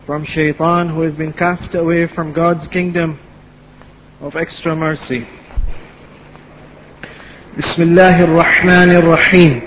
from Shaitan, who has been cast away from God's kingdom of extra mercy. Bismillahir Rahmanir Rahim.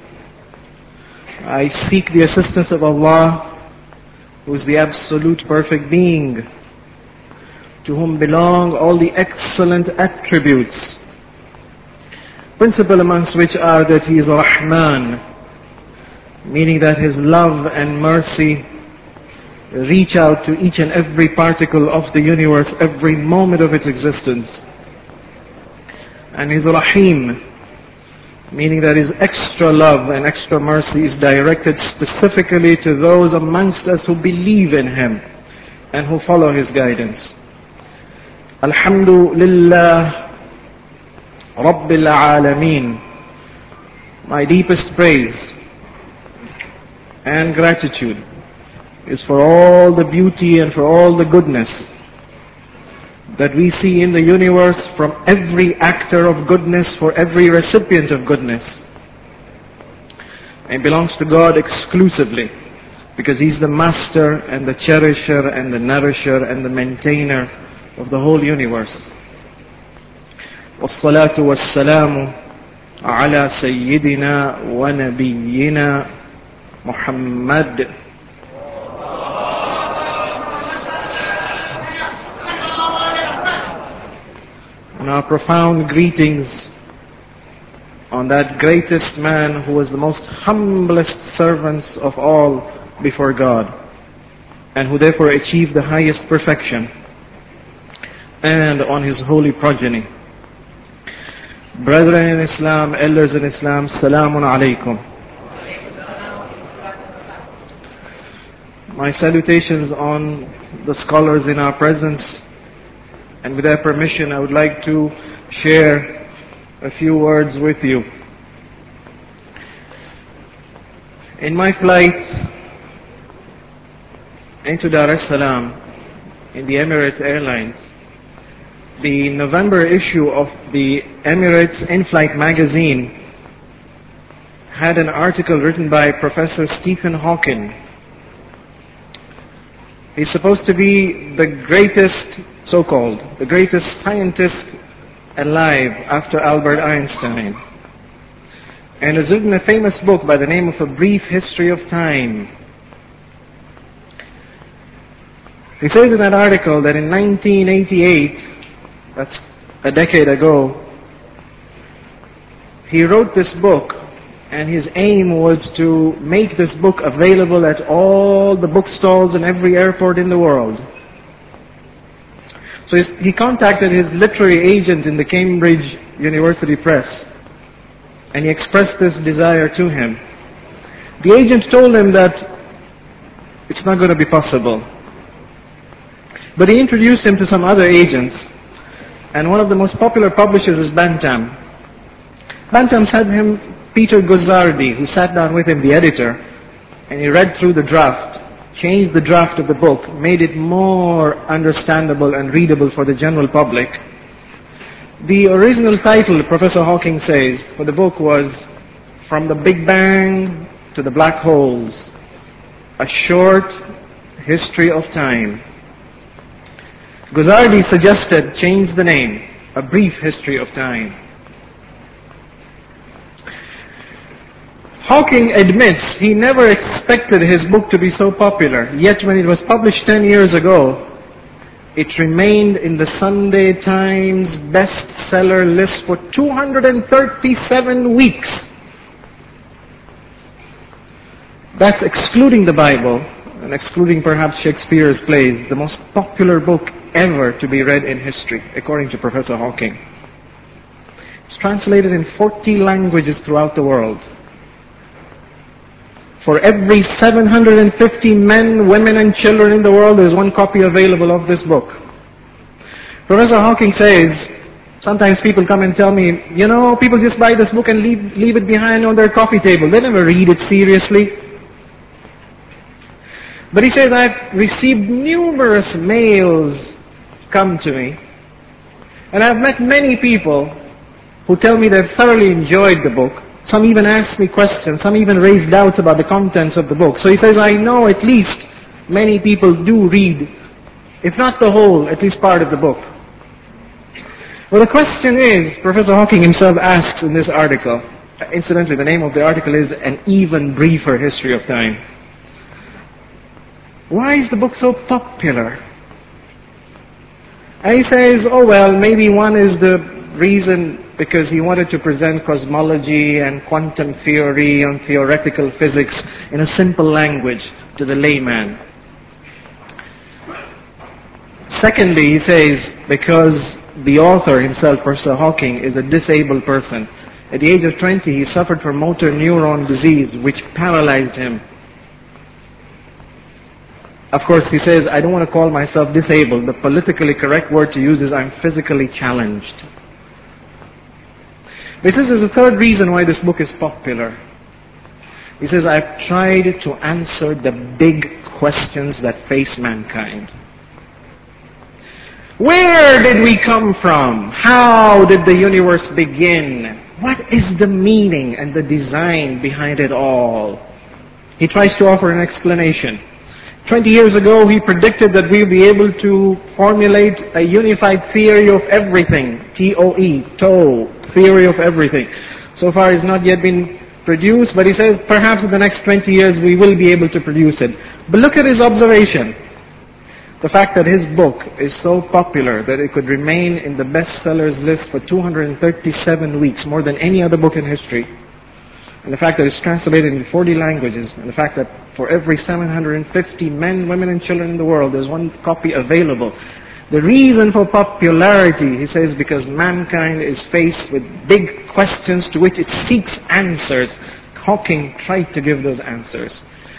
I seek the assistance of Allah, who is the absolute perfect being, to whom belong all the excellent attributes, principal amongst which are that He is Rahman, meaning that His love and mercy reach out to each and every particle of the universe, every moment of its existence. And His Rahim, meaning that His extra love and extra mercy is directed specifically to those amongst us who believe in Him and who follow His guidance. Alhamdulillah Rabbil Alameen. My deepest praise and gratitude is for all the beauty and for all the goodness that we see in the universe, from every actor of goodness, for every recipient of goodness. It belongs to God exclusively, because He's the master and the cherisher and the nourisher and the maintainer of the whole universe. والصلاة والسلام على سيدنا ونبينا محمد and our profound greetings on that greatest man who was the most humblest servants of all before God, and who therefore achieved the highest perfection, and on his holy progeny. Brethren in Islam, elders in Islam, Salamun Alaikum. My salutations on the scholars in our presence, and with their permission I would like to share a few words with you. In my flight into Dar es Salaam in the Emirates Airlines, the November issue of the Emirates In-Flight magazine had an article written by Professor Stephen Hawking. He's supposed to be the greatest, so-called, the greatest scientist alive after Albert Einstein, and has written a famous book by the name of A Brief History of Time. He says in that article that in 1988, that's a decade ago, he wrote this book, and his aim was to make this book available at all the bookstalls in every airport in the world. So he contacted his literary agent in the Cambridge University Press, and he expressed this desire to him. The agent told him that it's not going to be possible. But he introduced him to some other agents, and one of the most popular publishers is Bantam. Bantam sent him Peter Guzzardi, who sat down with him, the editor, and he read through the draft, changed the draft of the book, made it more understandable and readable for the general public. The original title, Professor Hawking says, for the book was From the Big Bang to the Black Holes, A Short History of Time. Guzzardi suggested change the name, A Brief History of Time. Hawking admits he never expected his book to be so popular, yet when it was published 10 years ago, it remained in the Sunday Times bestseller list for 237 weeks. That's excluding the Bible, and excluding perhaps Shakespeare's plays, the most popular book ever to be read in history, according to Professor Hawking. It's translated in 40 languages throughout the world. For every 750 men, women and children in the world, there is one copy available of this book. Professor Hawking says, sometimes people come and tell me, people just buy this book and leave it behind on their coffee table. They never read it seriously. But he says, I've received numerous mails come to me, and I've met many people who tell me they've thoroughly enjoyed the book. Some even ask me questions, some even raise doubts about the contents of the book. So he says, I know at least many people do read, if not the whole, at least part of the book. Well, the question is, Professor Hawking himself asks in this article, incidentally the name of the article is An Even Briefer History of Time. Why is the book so popular? And he says, oh well, maybe one is the reason because he wanted to present cosmology and quantum theory and theoretical physics in a simple language to the layman. Secondly, he says, because the author himself, Professor Hawking, is a disabled person. At the age of 20, he suffered from motor neuron disease, which paralyzed him. Of course, he says, I don't want to call myself disabled. The politically correct word to use is I'm physically challenged. But this is the third reason why this book is popular. He says, I've tried to answer the big questions that face mankind. Where did we come from? How did the universe begin? What is the meaning and the design behind it all? He tries to offer an explanation. 20 years ago, he predicted that we'll be able to formulate a unified theory of everything. TOE, theory of everything. So far, it's not yet been produced, but he says perhaps in the next 20 years we will be able to produce it. But look at his observation. The fact that his book is so popular that it could remain in the bestsellers list for 237 weeks, more than any other book in history. And the fact that it's translated in 40 languages, and the fact that for every 750 men, women and children in the world, there's one copy available. The reason for popularity, he says, because mankind is faced with big questions to which it seeks answers. Hawking tried to give those answers.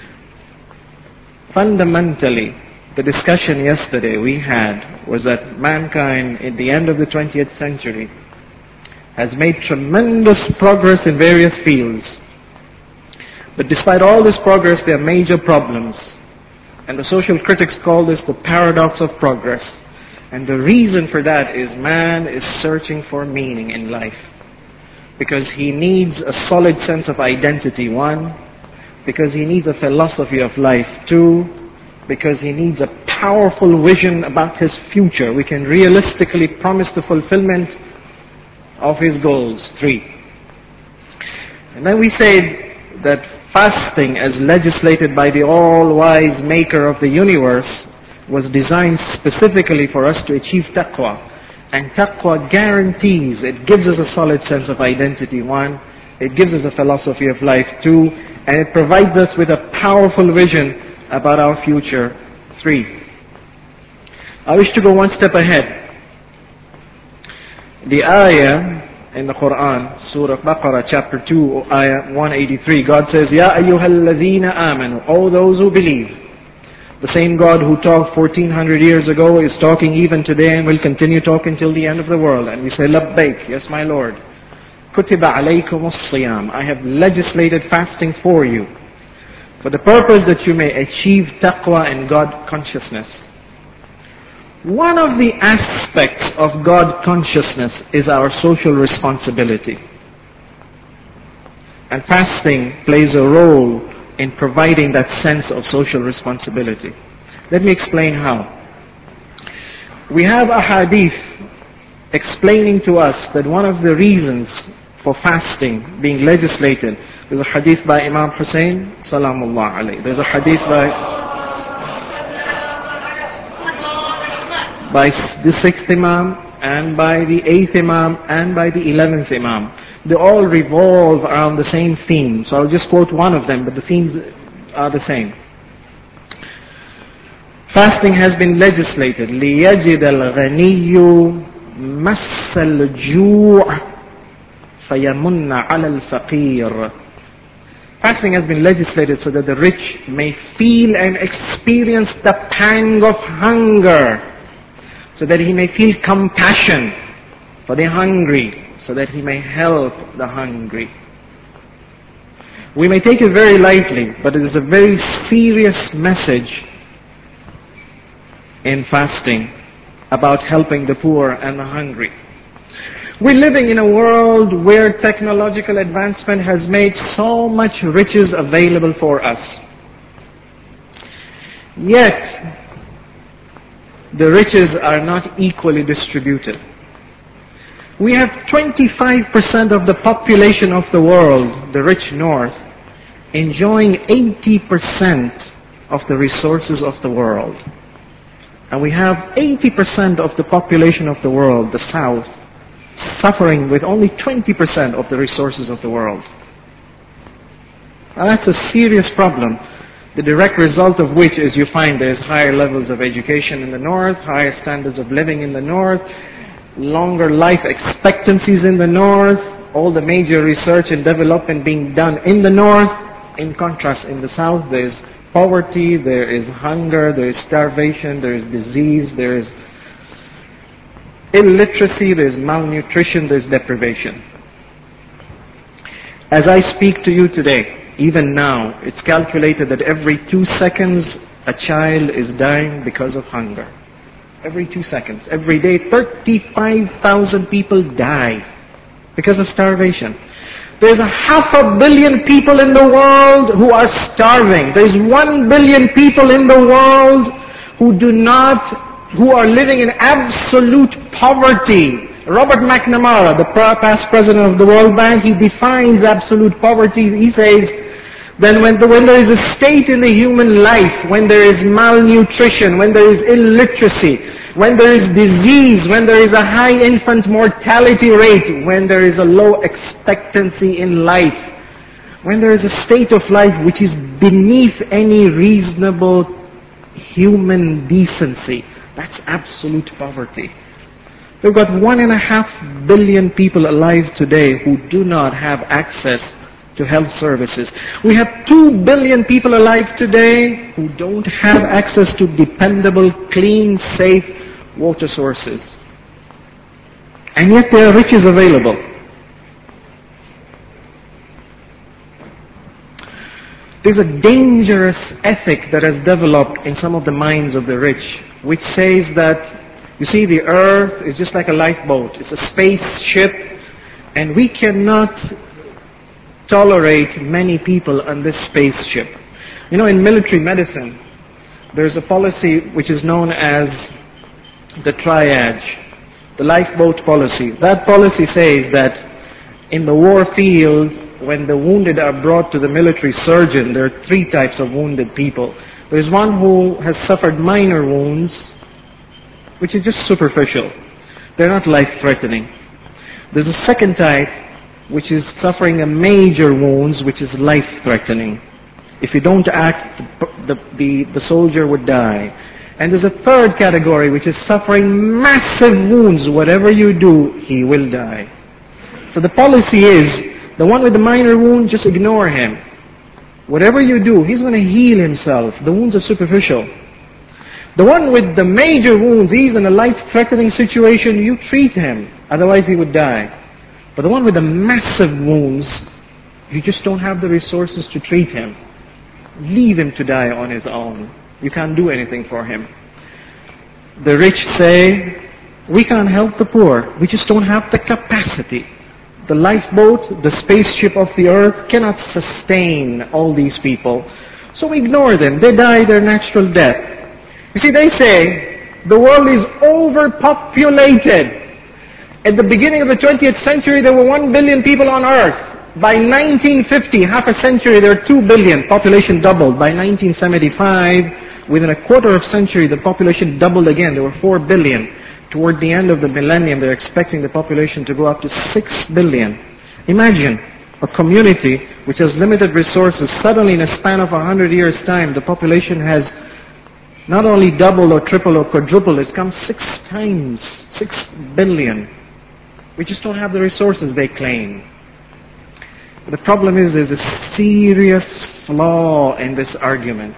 Fundamentally, the discussion yesterday we had was that mankind, at the end of the 20th century, has made tremendous progress in various fields. But despite all this progress, there are major problems. And the social critics call this the paradox of progress. And the reason for that is man is searching for meaning in life. Because he needs a solid sense of identity, one. Because he needs a philosophy of life, two. Because he needs a powerful vision about his future. We can realistically promise the fulfillment of his goals, three. And then we say that fasting, as legislated by the all-wise maker of the universe, was designed specifically for us to achieve taqwa. And taqwa guarantees, it gives us a solid sense of identity, one. It gives us a philosophy of life, two. And it provides us with a powerful vision about our future, three. I wish to go one step ahead. The ayah in the Quran, Surah Baqarah, chapter 2, ayah 183, God says, Ya ayyuhalladhina amanu, all those who believe. The same God who talked 1400 years ago is talking even today and will continue talking till the end of the world. And we say, Labbaik, yes my Lord. Kutiba alaykum as-siyam, I have legislated fasting for you, for the purpose that you may achieve taqwa and God consciousness. One of the aspects of God consciousness is our social responsibility. And fasting plays a role in providing that sense of social responsibility. Let me explain how. We have a hadith explaining to us that one of the reasons for fasting being legislated, there's a hadith by Imam Hussein, salamullah alayhi. There's a hadith by the 6th Imam, and by the 8th Imam, and by the 11th Imam. They all revolve around the same theme. So I'll just quote one of them, but the themes are the same. Fasting has been legislated. لِيَجِدَ الْغَنِيُّ مَسَّ الْجُوعِ فَيَمُنَّ عَلَى الْفَقِيرِ. Fasting has been legislated so that the rich may feel and experience the pang of hunger, so that he may feel compassion for the hungry, so that he may help the hungry. We may take it very lightly, but it is a very serious message in fasting about helping the poor and the hungry. We're living in a world where technological advancement has made so much riches available for us. Yet, the riches are not equally distributed. We have 25% of the population of the world, the rich north, enjoying 80% of the resources of the world. And we have 80% of the population of the world, the south, suffering with only 20% of the resources of the world. Now that's a serious problem. The direct result of which is you find there's higher levels of education in the north, higher standards of living in the north, longer life expectancies in the north, all the major research and development being done in the north. In contrast, in the south, there's poverty, there is hunger, there is starvation, there is disease, there is illiteracy, there is malnutrition, there is deprivation. As I speak to you today, even now, it's calculated that every 2 seconds a child is dying because of hunger. Every 2 seconds. Every day, 35,000 people die because of starvation. There's 500 million people in the world who are starving. There's 1 billion people in the world who are living in absolute poverty. Robert McNamara, the past president of the World Bank, he defines absolute poverty. He says, then when there is a state in the human life, when there is malnutrition, when there is illiteracy, when there is disease, when there is a high infant mortality rate, when there is a low expectancy in life, when there is a state of life which is beneath any reasonable human decency, that's absolute poverty. We've got 1.5 billion people alive today who do not have access to health services. We have 2 billion people alive today who don't have access to dependable, clean, safe water sources. And yet there are riches available. There's a dangerous ethic that has developed in some of the minds of the rich, which says that, you see, the earth is just like a lifeboat. It's a spaceship, and we cannot tolerate many people on this spaceship. You know, in military medicine, there's a policy which is known as the triage, the lifeboat policy. That policy says that in the war field, when the wounded are brought to the military surgeon, there are 3 types of wounded people. There's one who has suffered minor wounds, which is just superficial. They're not life-threatening. There's a second type, which is suffering a major wounds, which is life-threatening. If you don't act, the soldier would die. And there's a third category, which is suffering massive wounds. Whatever you do, he will die. So the policy is, the one with the minor wound, just ignore him. Whatever you do, he's going to heal himself. The wounds are superficial. The one with the major wounds, he's in a life-threatening situation, you treat him. Otherwise he would die. But the one with the massive wounds, you just don't have the resources to treat him. Leave him to die on his own. You can't do anything for him. The rich say, we can't help the poor. We just don't have the capacity. The lifeboat, the spaceship of the earth cannot sustain all these people. So we ignore them. They die their natural death. You see, they say the world is overpopulated. At the beginning of the 20th century, there were 1 billion people on earth. By 1950, half a century, there were 2 billion. Population doubled. By 1975, within a quarter of a century, the population doubled again. There were 4 billion. Toward the end of the millennium, they're expecting the population to go up to 6 billion. Imagine a community which has limited resources. Suddenly, in a span of 100 years' time, the population has not only doubled or tripled or quadrupled, it's come 6 times, 6 billion. We just don't have the resources they claim. The problem is there's a serious flaw in this argument.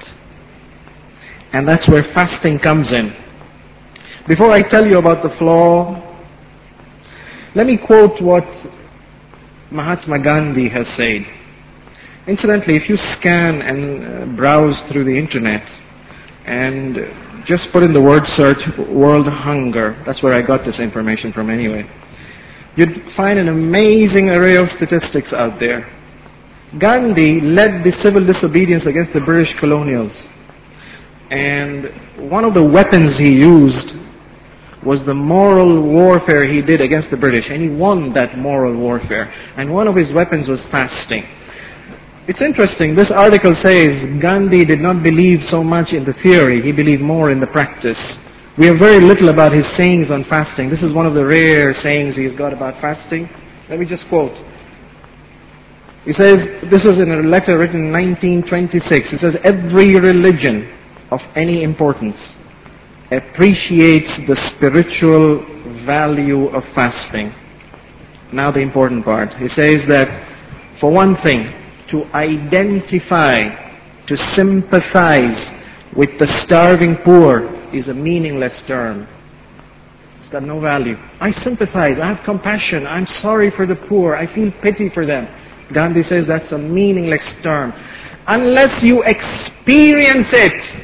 And that's where fasting comes in. Before I tell you about the flaw, let me quote what Mahatma Gandhi has said. Incidentally, if you scan and browse through the internet and just put in the word search, world hunger, that's where I got this information from anyway, you'd find an amazing array of statistics out there. Gandhi led the civil disobedience against the British colonials. And one of the weapons he used was the moral warfare he did against the British. And he won that moral warfare. And one of his weapons was fasting. It's interesting, this article says Gandhi did not believe so much in the theory, he believed more in the practice. We have very little about his sayings on fasting. This is one of the rare sayings he's got about fasting. Let me just quote. He says, this was in a letter written in 1926. He says, every religion of any importance appreciates the spiritual value of fasting. Now the important part. He says that, for one thing, to identify, to sympathize with the starving poor is a meaningless term. It's got no value. I sympathize, I have compassion, I'm sorry for the poor, I feel pity for them. Gandhi says that's a meaningless term. Unless you experience it.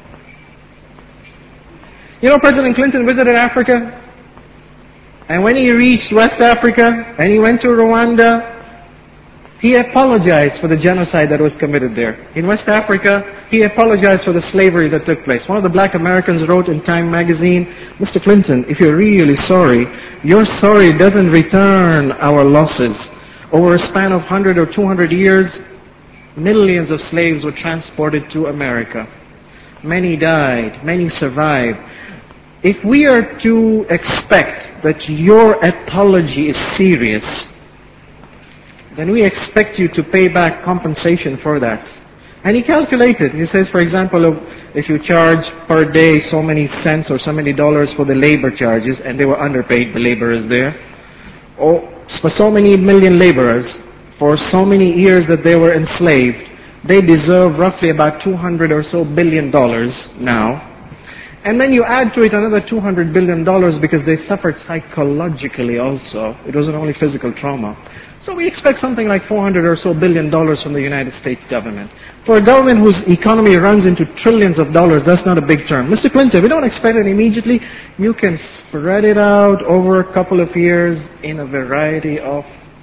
You know, President Clinton visited Africa, and when he reached West Africa, and he went to Rwanda, he apologized for the genocide that was committed there. In West Africa, he apologized for the slavery that took place. One of the black Americans wrote in Time magazine, Mr. Clinton, if you're really sorry, your sorry doesn't return our losses. Over a span of 100 or 200 years, millions of slaves were transported to America. Many died, many survived. If we are to expect that your apology is serious, then we expect you to pay back compensation for that. And he calculated. He says, for example, if you charge per day so many cents or so many dollars for the labor charges, and they were underpaid, the laborers there, or for so many million laborers, for so many years that they were enslaved, they deserve roughly about $200 or so billion now. And then you add to it another $200 billion because they suffered psychologically also. It wasn't only physical trauma. So we expect something like $400 or so billion from the United States government. For a government whose economy runs into trillions of dollars, that's not a big term. Mr. Clinton, we don't expect it immediately. You can spread it out over a couple of years in a variety of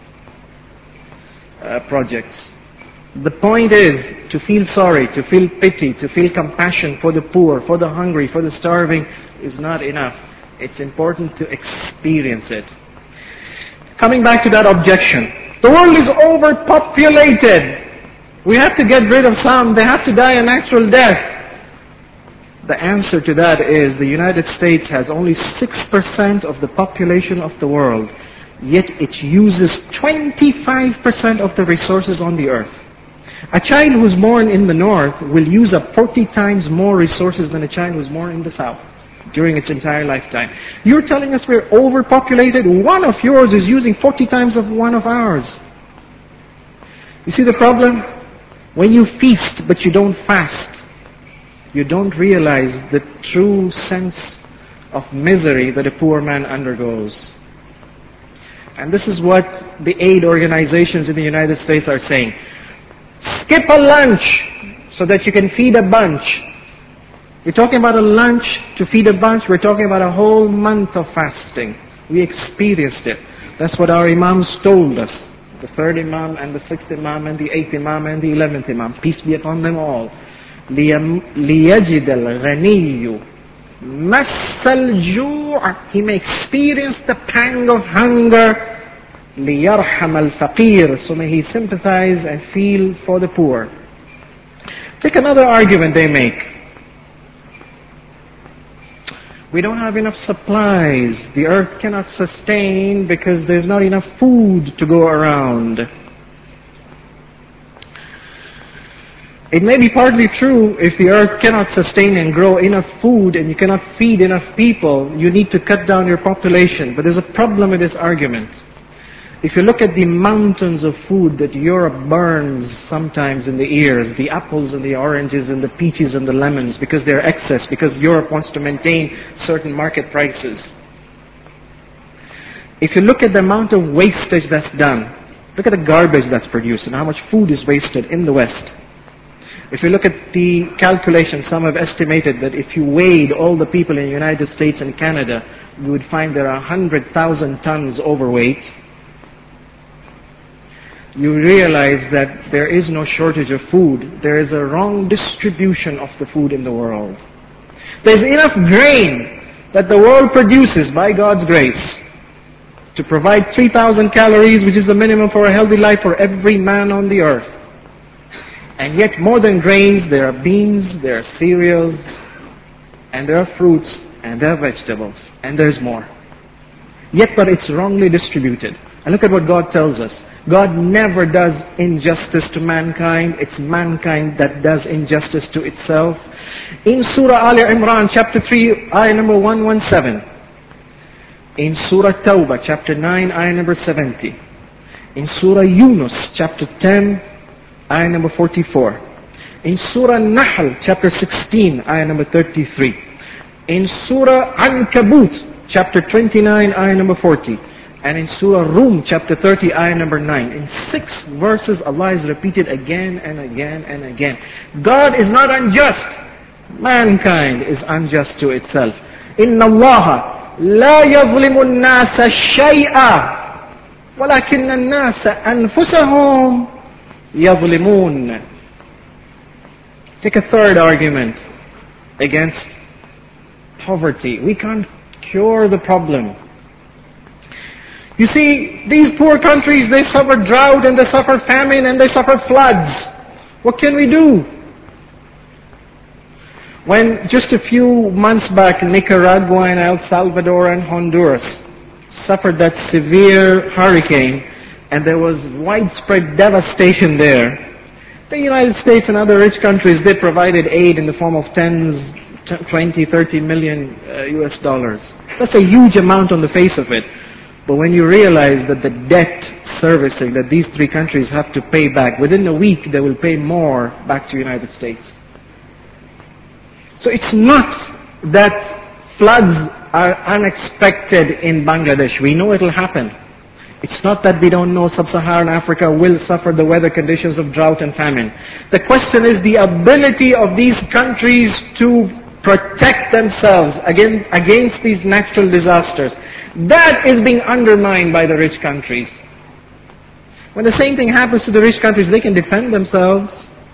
projects. The point is to feel sorry, to feel pity, to feel compassion for the poor, for the hungry, for the starving is not enough. It's important to experience it. Coming back to that objection, the world is overpopulated. We have to get rid of some. They have to die a natural death. The answer to that is the United States has only 6% of the population of the world, yet it uses 25% of the resources on the earth. A child who's born in the north will use up 40 times more resources than a child who's born in the south during its entire lifetime. You're telling us we're overpopulated? One of yours is using 40 times of one of ours. You see the problem? When you feast but you don't fast, you don't realize the true sense of misery that a poor man undergoes. And this is what the aid organizations in the United States are saying. Skip a lunch so that you can feed a bunch. We're talking about a lunch to feed a bunch. We're talking about a whole month of fasting. We experienced it. That's what our imams told us. The third imam and the sixth imam and the eighth imam and the 11th imam. Peace be upon them all. لِيَجِدَ الْغَنِيُّ مَسَّ الْجُوعَ. He may experience the pang of hunger. لِيَرْحَمَ الْفَقِيرِ. So may he sympathize and feel for the poor. Take another argument they make. We don't have enough supplies. The earth cannot sustain because there's not enough food to go around. It may be partly true. If the earth cannot sustain and grow enough food and you cannot feed enough people, you need to cut down your population. But there's a problem with this argument. If you look at the mountains of food that Europe burns sometimes in the ears, the apples and the oranges and the peaches and the lemons, because they're excess, because Europe wants to maintain certain market prices. If you look at the amount of wastage that's done, look at the garbage that's produced and how much food is wasted in the West. If you look at the calculation, some have estimated that if you weighed all the people in the United States and Canada, you would find there are 100,000 tons overweight. you realize that there is no shortage of food. There is a wrong distribution of the food in the world. There's enough grain that the world produces by God's grace to provide 3,000 calories, which is the minimum for a healthy life for every man on the earth. And yet more than grains, there are beans, there are cereals, and there are fruits, and there are vegetables, and there's more. Yet, but it's wrongly distributed. And look at what God tells us. God never does injustice to mankind. It's mankind that does injustice to itself. In Surah Al Imran, chapter 3, ayah number 117. In Surah Tawbah, chapter 9, ayah number 70. In Surah Yunus, chapter 10, ayah number 44. In Surah Nahl, chapter 16, ayah number 33. In Surah Ankabut, chapter 29, ayah number 40. And in Surah Rum, chapter 30, ayah number 9. In 6 verses, Allah is repeated again and again and again. God is not unjust. Mankind is unjust to itself. Inna Allah la yazlimu an-nasa shay'a walakinna an-nasa anfusahum yazlimun. Take a third argument against poverty. We can't cure the problem. You see, these poor countries, they suffer drought and they suffer famine and they suffer floods. What can we do? When just a few months back, Nicaragua and El Salvador and Honduras suffered that severe hurricane and there was widespread devastation there, the United States and other rich countries, they provided aid in the form of 20, 30 million US dollars. That's a huge amount on the face of it. But when you realize that the debt servicing that these three countries have to pay back, within a week they will pay more back to the United States. So it's not that floods are unexpected in Bangladesh. We know it will happen. It's not that we don't know sub-Saharan Africa will suffer the weather conditions of drought and famine. The question is the ability of these countries to protect themselves against these natural disasters. That is being undermined by the rich countries. When the same thing happens to the rich countries, they can defend themselves.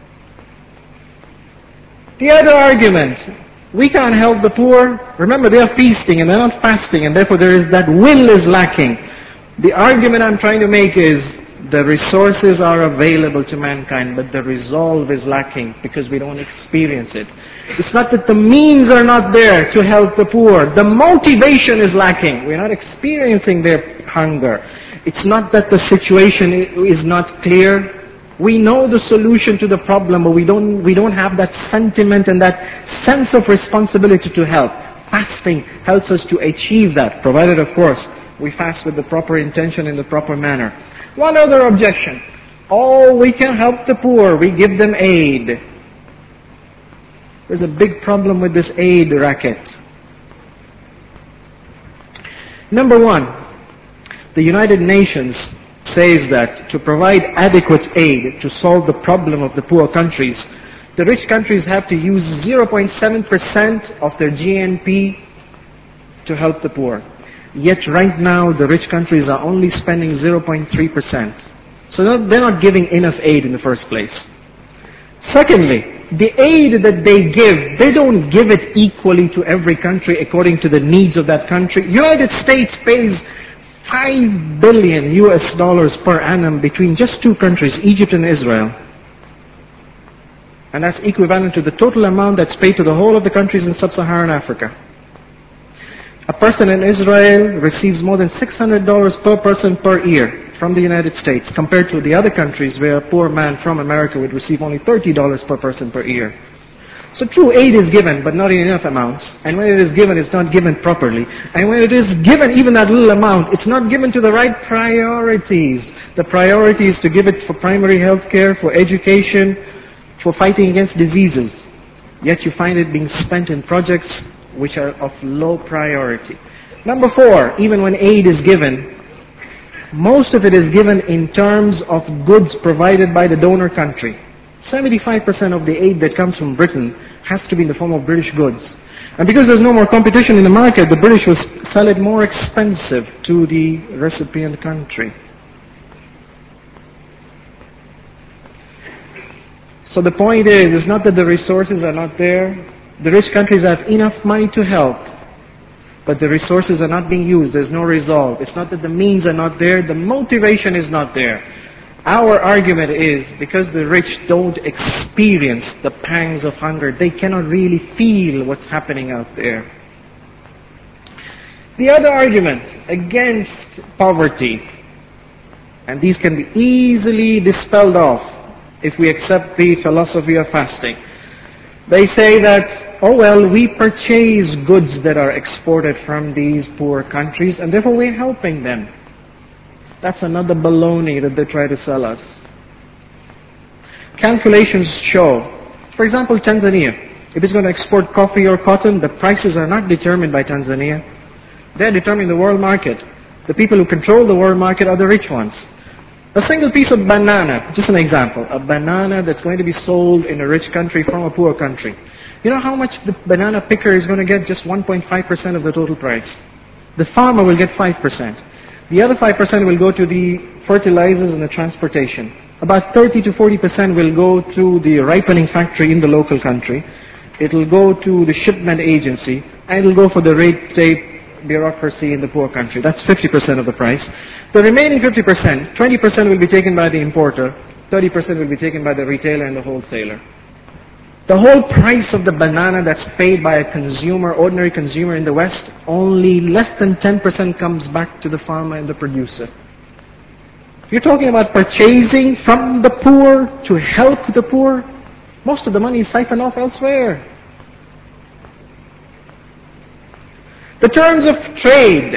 The other argument, we can't help the poor. Remember, they are feasting and they're not fasting, and therefore there is that will is lacking. The argument I'm trying to make is the resources are available to mankind, but the resolve is lacking because we don't experience it. It's not that the means are not there to help the poor. The motivation is lacking. We're not experiencing their hunger. It's not that the situation is not clear. We know the solution to the problem, but we don't have that sentiment and that sense of responsibility to help. Fasting helps us to achieve that, provided, of course, we fast with the proper intention in the proper manner. One other objection. Oh, we can help the poor. We give them aid. There's a big problem with this aid racket. Number one, the United Nations says that to provide adequate aid to solve the problem of the poor countries, the rich countries have to use 0.7% of their GNP to help the poor. Yet right now the rich countries are only spending 0.3%. So they're not giving enough aid in the first place. Secondly, the aid that they give, they don't give it equally to every country according to the needs of that country. United States pays $5 billion US dollars per annum between just two countries, Egypt and Israel. And that's equivalent to the total amount that's paid to the whole of the countries in sub-Saharan Africa. A person in Israel receives more than $600 per person per year from the United States, compared to the other countries where a poor man from America would receive only $30 per person per year. So true aid is given, but not in enough amounts. And when it is given, it's not given properly. And when it is given, even that little amount, it's not given to the right priorities. The priority is to give it for primary health care, for education, for fighting against diseases. Yet you find it being spent in projects which are of low priority. Number four, even when aid is given, most of it is given in terms of goods provided by the donor country. 75% of the aid that comes from Britain has to be in the form of British goods. And because there's no more competition in the market, the British will sell it more expensive to the recipient country. So the point is, it's not that the resources are not there. The rich countries have enough money to help, but the resources are not being used. There's no resolve. It's not that the means are not there. The motivation is not there. Our argument is, because the rich don't experience the pangs of hunger, they cannot really feel what's happening out there. The other argument against poverty, and these can be easily dispelled off if we accept the philosophy of fasting. They say that, oh well, we purchase goods that are exported from these poor countries and therefore we're helping them. That's another baloney that they try to sell us. Calculations show, for example, Tanzania, if it's going to export coffee or cotton, the prices are not determined by Tanzania. They're determined in the world market. The people who control the world market are the rich ones. A single piece of banana, just an example, a banana that's going to be sold in a rich country from a poor country. You know how much the banana picker is going to get? Just 1.5% of the total price. The farmer will get 5%. The other 5% will go to the fertilizers and the transportation. About 30 to 40% will go to the ripening factory in the local country. It will go to the shipment agency, and it will go for the red tape bureaucracy in the poor country. That's 50% of the price. The remaining 50%, 20% will be taken by the importer, 30% will be taken by the retailer and the wholesaler. The whole price of the banana that's paid by a consumer, ordinary consumer in the West, only less than 10% comes back to the farmer and the producer. You're talking about purchasing from the poor to help the poor. Most of the money is siphoned off elsewhere. The terms of trade.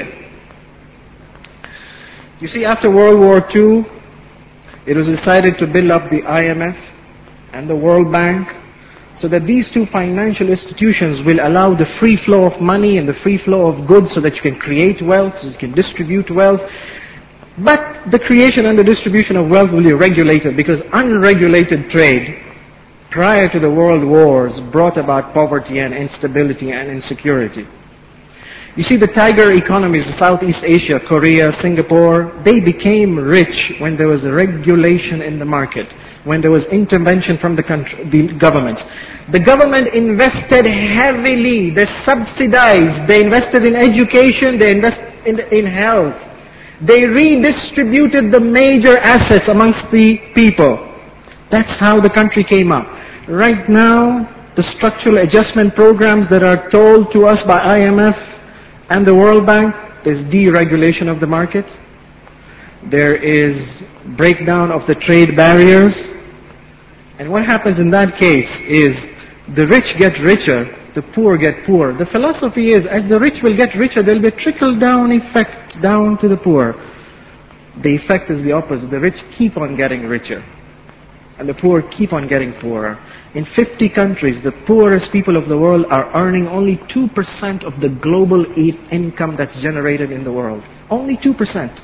You see, after World War II, it was decided to build up the IMF and the World Bank so that these two financial institutions will allow the free flow of money and the free flow of goods so that you can create wealth, so you can distribute wealth. But the creation and the distribution of wealth will be regulated, because unregulated trade prior to the world wars brought about poverty and instability and insecurity. You see, the tiger economies, Southeast Asia, Korea, Singapore, they became rich when there was a regulation in the market, when there was intervention from the government. The government invested heavily, they subsidized, they invested in education, they invested in health. They redistributed the major assets amongst the people. That's how the country came up. Right now, the structural adjustment programs that are told to us by IMF and the World Bank, there's deregulation of the market. There is breakdown of the trade barriers. And what happens in that case is the rich get richer, the poor get poorer. The philosophy is, as the rich will get richer, there will be a trickle-down effect down to the poor. The effect is the opposite. The rich keep on getting richer, and the poor keep on getting poorer. In 50 countries, the poorest people of the world are earning only 2% of the global income that's generated in the world. Only 2%.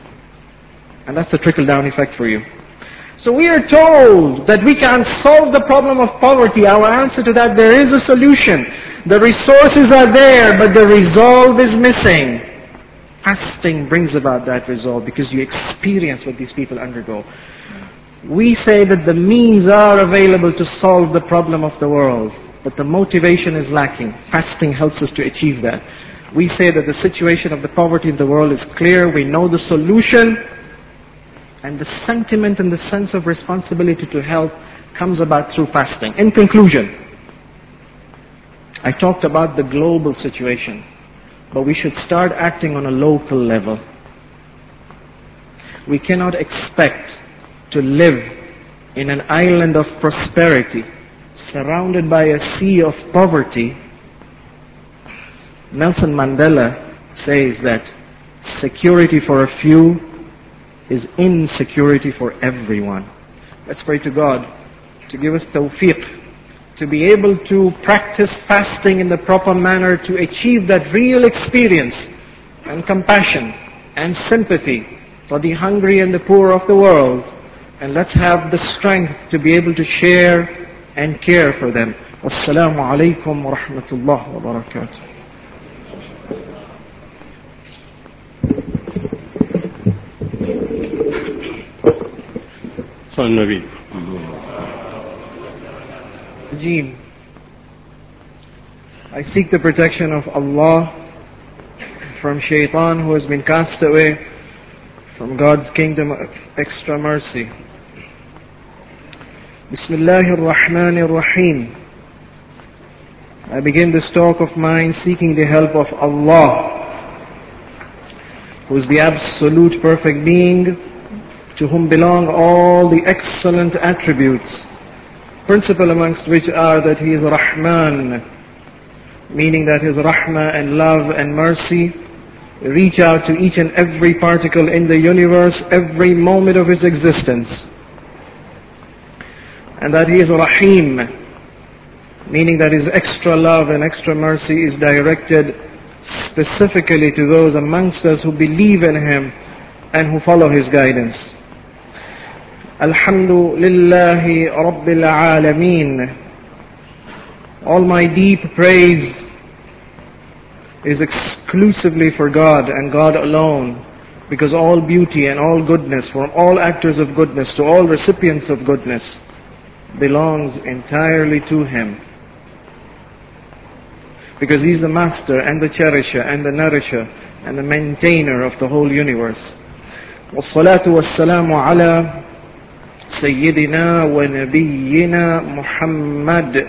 And that's the trickle-down effect for you. So we are told that we can solve the problem of poverty. Our answer to that, there is a solution. The resources are there, but the resolve is missing. Fasting brings about that resolve because you experience what these people undergo. We say that the means are available to solve the problem of the world, but the motivation is lacking. Fasting helps us to achieve that. We say that the situation of the poverty in the world is clear. We know the solution, and the sentiment and the sense of responsibility to help comes about through fasting. In conclusion, I talked about the global situation, but we should start acting on a local level. We cannot expect to live in an island of prosperity, surrounded by a sea of poverty. Nelson Mandela says that security for a few is insecurity for everyone. Let's pray to God to give us tawfiq, to be able to practice fasting in the proper manner, to achieve that real experience and compassion and sympathy for the hungry and the poor of the world. And let's have the strength to be able to share and care for them. Wassalamu alaikum wa rahmatullah wa barakatuh. صلى النبي الرجيم. I seek the protection of Allah from Shaitan who has been cast away from God's kingdom of extra mercy. Bismillahir Rahmanir Rahim. I begin this talk of mine seeking the help of Allah, who is the absolute perfect being, to whom belong all the excellent attributes, principal amongst which are that He is Rahman, meaning that His Rahmah and love and mercy reach out to each and every particle in the universe, every moment of its existence. And that He is Rahim, meaning that His extra love and extra mercy is directed specifically to those amongst us who believe in Him and who follow His guidance. Alhamdulillahi Rabbil Alameen. All my deep praise is exclusively for God and God alone, because all beauty and all goodness from all actors of goodness to all recipients of goodness belongs entirely to Him. Because He is the master and the cherisher and the nourisher and the maintainer of the whole universe. وَالصَّلَاةُ وَالسَّلَامُ عَلَى سَيِّدِنَا وَنَبِيِّنَا مُحَمَّدٍ.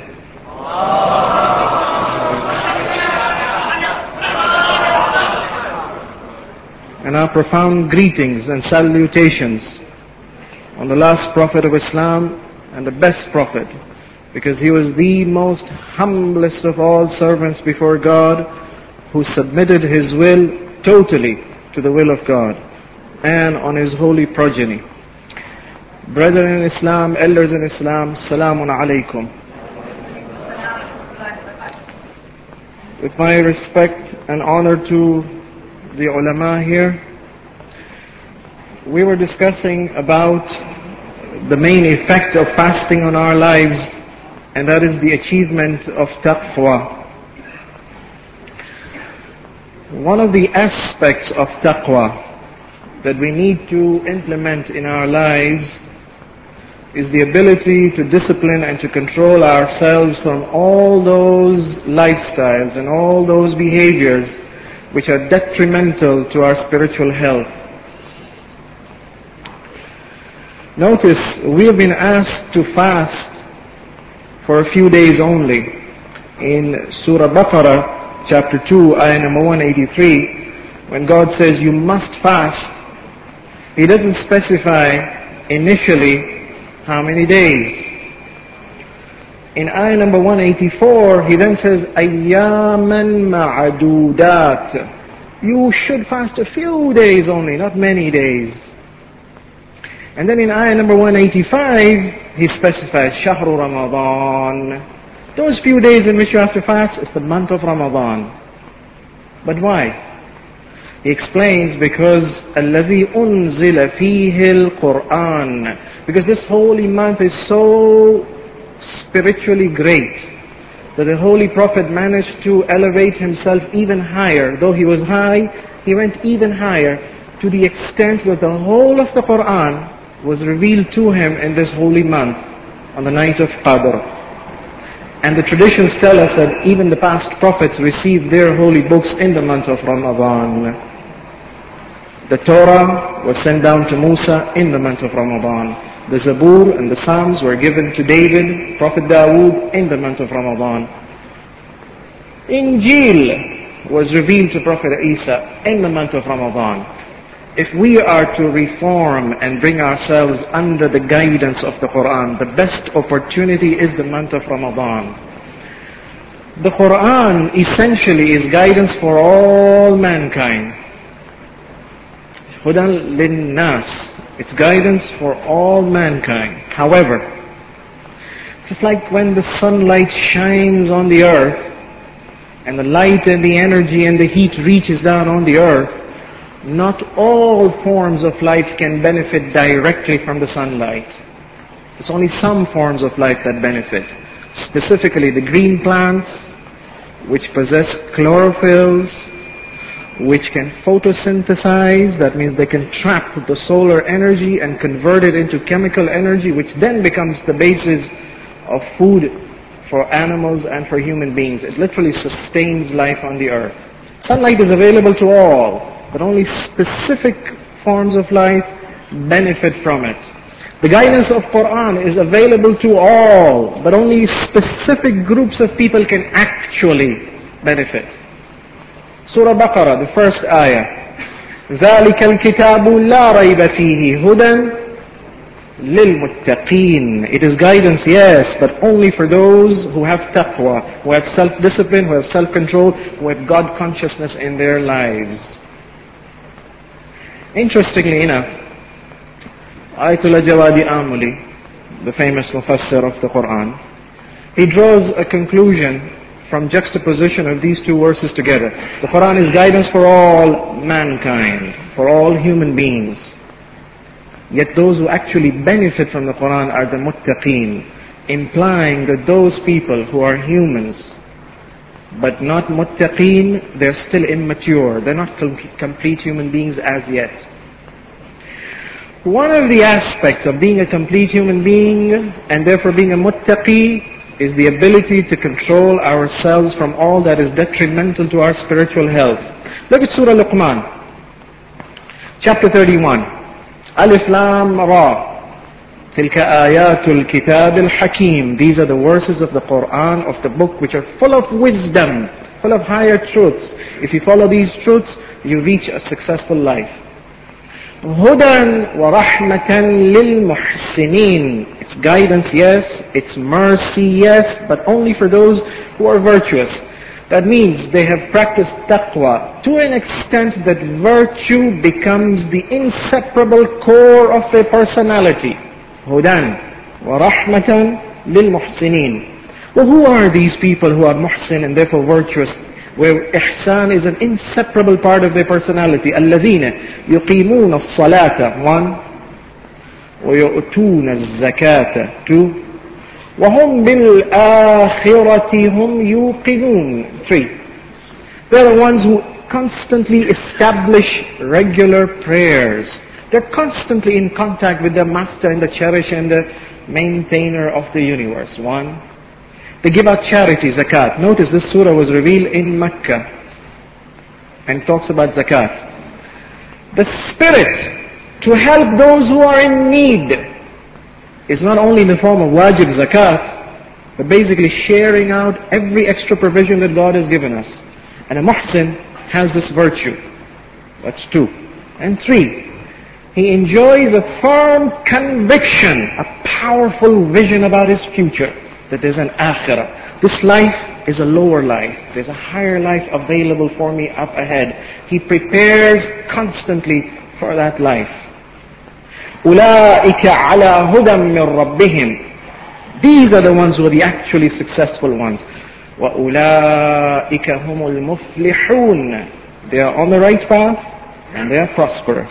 And our profound greetings and salutations on the last Prophet of Islam and the best Prophet, because he was the most humblest of all servants before God, who submitted his will totally to the will of God and on his holy progeny. Brethren in Islam, elders in Islam, Salamun Alaykum. With my respect and honor to the ulama here, we were discussing about the main effect of fasting on our lives, and that is the achievement of taqwa. One of the aspects of taqwa that we need to implement in our lives is the ability to discipline and to control ourselves from all those lifestyles and all those behaviors which are detrimental to our spiritual health. Notice, we have been asked to fast for a few days only. In Surah Baqarah, chapter 2, ayah number 183, when God says you must fast, He doesn't specify initially how many days. In ayah number 184, He then says, أَيَّامًا مَعَدُودَاتٍ. You should fast a few days only, not many days. And then in ayah number 185, He specifies, شَهْرُ Ramadan. Those few days in which you have to fast is the month of Ramadan. But why? He explains, because الَّذِي أُنزِلَ فِيهِ الْقُرْآنِ. Because this holy month is so spiritually great that the Holy Prophet managed to elevate himself even higher. Though he was high, he went even higher, to the extent that the whole of the Quran was revealed to him in this holy month, on the night of Qadr. And the traditions tell us that even the past prophets received their holy books in the month of Ramadan. The Torah was sent down to Musa in the month of Ramadan. The Zabur and the Psalms were given to David, Prophet Dawood, in the month of Ramadan. Injil was revealed to Prophet Isa in the month of Ramadan. If we are to reform and bring ourselves under the guidance of the Quran, the best opportunity is the month of Ramadan. The Quran essentially is guidance for all mankind. Hudan linnas. It's guidance for all mankind. However, just like when the sunlight shines on the earth, and the light and the energy and the heat reaches down on the earth, not all forms of life can benefit directly from the sunlight. It's only some forms of life that benefit. Specifically the green plants, which possess chlorophylls, which can photosynthesize, that means they can trap the solar energy and convert it into chemical energy, which then becomes the basis of food for animals and for human beings. It literally sustains life on the earth. Sunlight is available to all, but only specific forms of life benefit from it. The guidance of Quran is available to all, but only specific groups of people can actually benefit. Surah Baqarah, the first ayah. ذَلِكَ الْكِتَابُ لَا رَيْبَ فِيهِ هُدًى لِلْمُتَّقِينَ. It is guidance, yes, but only for those who have taqwa, who have self-discipline, who have self-control, who have God consciousness in their lives. Interestingly enough, Ayatollah Jawadi Amuli, the famous mufassir of the Quran, he draws a conclusion from juxtaposition of these two verses together. The Quran is guidance for all mankind, for all human beings. Yet those who actually benefit from the Quran are the muttaqeen, implying that those people who are humans but not muttaqeen, they're still immature. They're not complete human beings as yet. One of the aspects of being a complete human being and therefore being a muttaqi is the ability to control ourselves from all that is detrimental to our spiritual health. Look at Surah Luqman, chapter 31. Alif Lam Ra. Tilka ayatul kitab al-hakim. These are the verses of the Quran, of the book, which are full of wisdom, full of higher truths. If you follow these truths, you reach a successful life. Hudan wa rahmatan lil muhsinin. It's guidance, yes. It's mercy, yes. But only for those who are virtuous. That means they have practiced taqwa to an extent that virtue becomes the inseparable core of their personality. Hudan wa rahmatan lil muhsinin. Well, who are these people who are muhsin and therefore virtuous, where ihsan is an inseparable part of their personality? الَّذِينَ يُقِيمُونَ الصَّلَاةَ 1 وَيُؤْتُونَ الزَّكَاةَ 2 وَهُمْ بِالْآخِرَةِ هُمْ يُوقِنُونَ 3. They're the ones who constantly establish regular prayers. They're constantly in contact with the Master and the Cherisher and the Maintainer of the universe. 1. They give out charity, zakat. Notice this surah was revealed in Mecca and talks about zakat. The spirit to help those who are in need is not only in the form of wajib zakat, but basically sharing out every extra provision that God has given us. And a muhsin has this virtue. That's 2. And 3, he enjoys a firm conviction, a powerful vision about his future, that there's an akhirah. This life is a lower life. There's a higher life available for me up ahead. He prepares constantly for that life. أُولَٰئِكَ عَلَىٰ هُدًى مِّن رَبِّهِمْ. These are the ones who are the actually successful ones. وَأُولَٰئِكَ هُمُ الْمُفْلِحُونَ. They are on the right path and they are prosperous.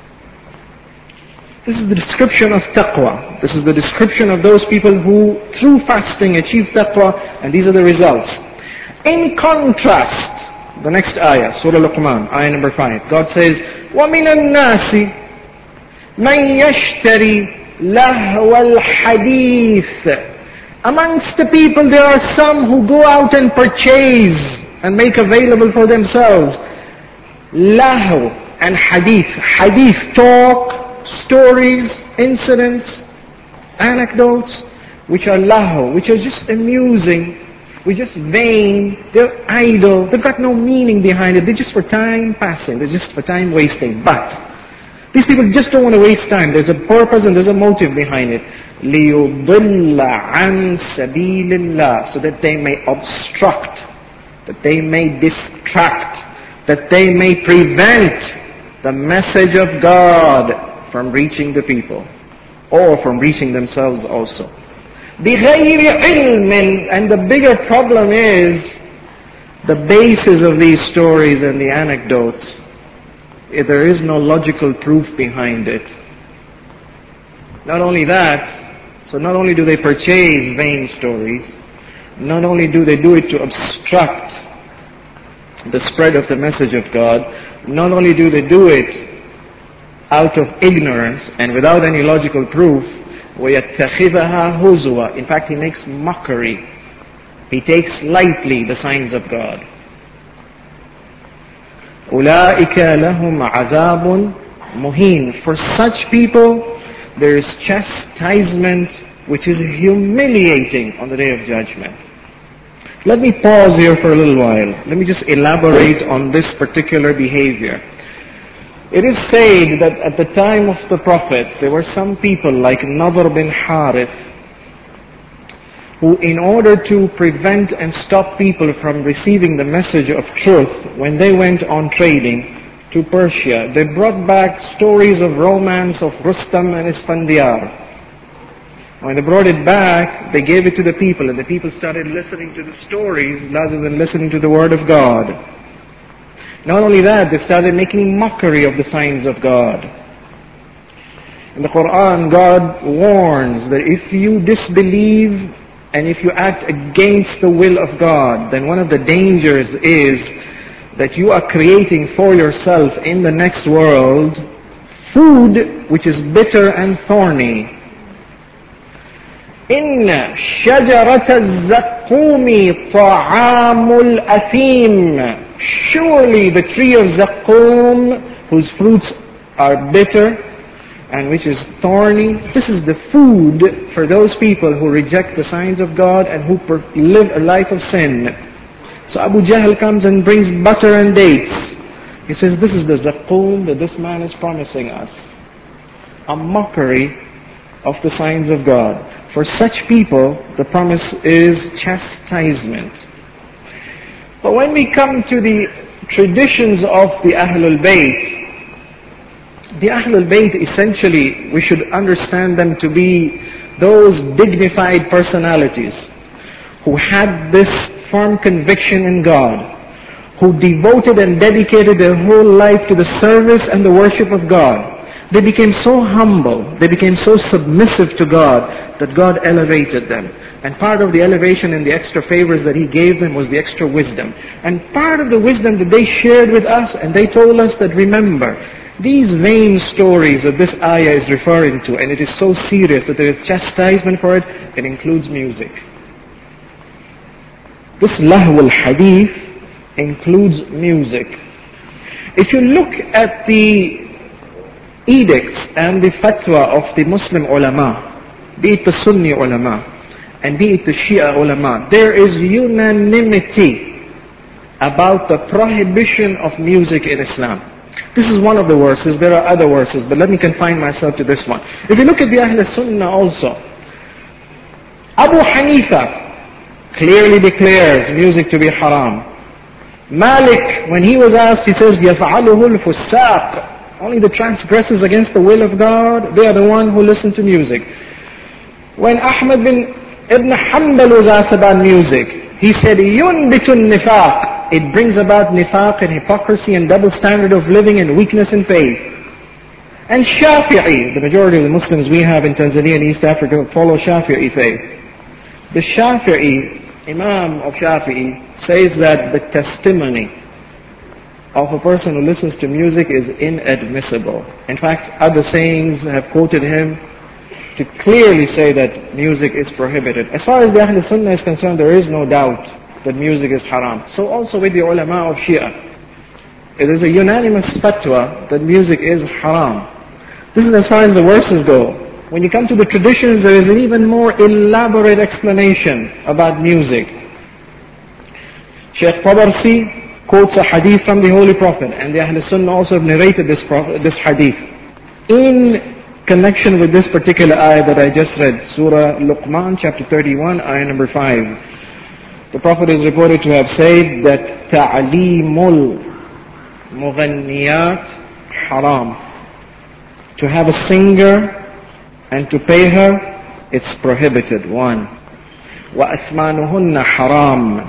This is the description of taqwa. This is the description of those people who, through fasting, achieve taqwa, and these are the results. In contrast, the next ayah, Surah Luqman, ayah number 5, God says, وَمِنَ النَّاسِ مَنْ يَشْتَرِي لَهْوَ الْحَدِيثِ. Amongst the people there are some who go out and purchase and make available for themselves lahu and hadith. Hadith, talk, stories, incidents, anecdotes, which are lahu, which are just amusing, which are just vain, they're idle, they've got no meaning behind it, they're just for time passing, they're just for time wasting. But these people just don't want to waste time. There's a purpose and there's a motive behind it. لِيُضِلَّ عَنْ سَبِيلِ اللَّهِ. So that they may obstruct, that they may distract, that they may prevent the message of God from reaching the people, or from reaching themselves also. بِغَيْرِ عِلْمٍ. And the bigger problem is the basis of these stories and the anecdotes. There is no logical proof behind it. Not only that, so not only do they purchase vain stories, not only do they do it to obstruct the spread of the message of God, not only do they do it out of ignorance and without any logical proof, وَيَتَّخِذَهَا هُزُوًا. In fact, he makes mockery He takes lightly the signs of God. أُولَٰئِكَ لَهُمْ عَذَابٌ مُهِينٌ. For such people, there is chastisement which is humiliating on the Day of Judgment. Let me pause here for a little while. Let me just elaborate on this particular behavior. It is said that at the time of the Prophet, there were some people like Nadr bin Harith, who in order to prevent and stop people from receiving the message of truth, when they went on trading to Persia, they brought back stories of romance of Rustam and Isfandiar. When they brought it back, they gave it to the people, and the people started listening to the stories rather than listening to the Word of God. Not only that, they started making mockery of the signs of God. In the Quran, God warns that if you disbelieve and if you act against the will of God, then one of the dangers is that you are creating for yourself in the next world food which is bitter and thorny. إِنَّ شَجَرَةَ الزَّقُّومِ طَعَامُ الْأَثِيمِ. Surely the tree of Zaqqum, whose fruits are bitter and which is thorny, this is the food for those people who reject the signs of God and who live a life of sin. So Abu Jahl comes and brings butter and dates. He says, this is the Zaqqum that this man is promising us. A mockery of the signs of God. For such people, the promise is chastisement. But when we come to the traditions of the Ahlul Bayt, the Ahlul Bayt essentially, we should understand them to be those dignified personalities who had this firm conviction in God, who devoted and dedicated their whole life to the service and the worship of God. They became so humble, they became so submissive to God that God elevated them. And part of the elevation and the extra favors that He gave them was the extra wisdom. And part of the wisdom that they shared with us, and they told us that, remember, these vain stories that this ayah is referring to, and it is so serious that there is chastisement for it, it includes music. This lahw al-hadith includes music. If you look at the edicts and the fatwa of the Muslim ulama, be it the Sunni ulama and be it the Shia ulama, there is unanimity about the prohibition of music in Islam. This is one of the verses. There are other verses, but let me confine myself to this one. If you look at the Ahl Sunnah also, Abu Hanifa clearly declares music to be haram. Malik, when he was asked, he says, يَفْعَلُهُ الْفُسَّاقِ. Only the transgressors against the will of God, they are the one who listen to music. When Ahmad bin Ibn Hanbal was asked about music, he said, يُنْبِتُ النِّفَاقِ. It brings about nifaq and hypocrisy and double standard of living and weakness in faith. And Shafi'i, the majority of the Muslims we have in Tanzania and East Africa follow Shafi'i faith. The Shafi'i, Imam of Shafi'i, says that the testimony of a person who listens to music is inadmissible. In fact, other sayings have quoted him to clearly say that music is prohibited. As far as the Ahl Sunnah is concerned, there is no doubt that music is haram. So also with the ulama of Shia, it is a unanimous fatwa that music is haram. This is as far as the verses go. When you come to the traditions, there is an even more elaborate explanation about music. Shaykh Tabarsi quotes a hadith from the Holy Prophet, and the Ahl Sunnah also have narrated this hadith in connection with this particular ayah that I just read, Surah Luqman, chapter 31, ayah number 5. The Prophet is reported to have said that ta'aleemul mughanniyat haram. To have a singer and to pay her, it's prohibited. One. Wa asmanuhunna haram.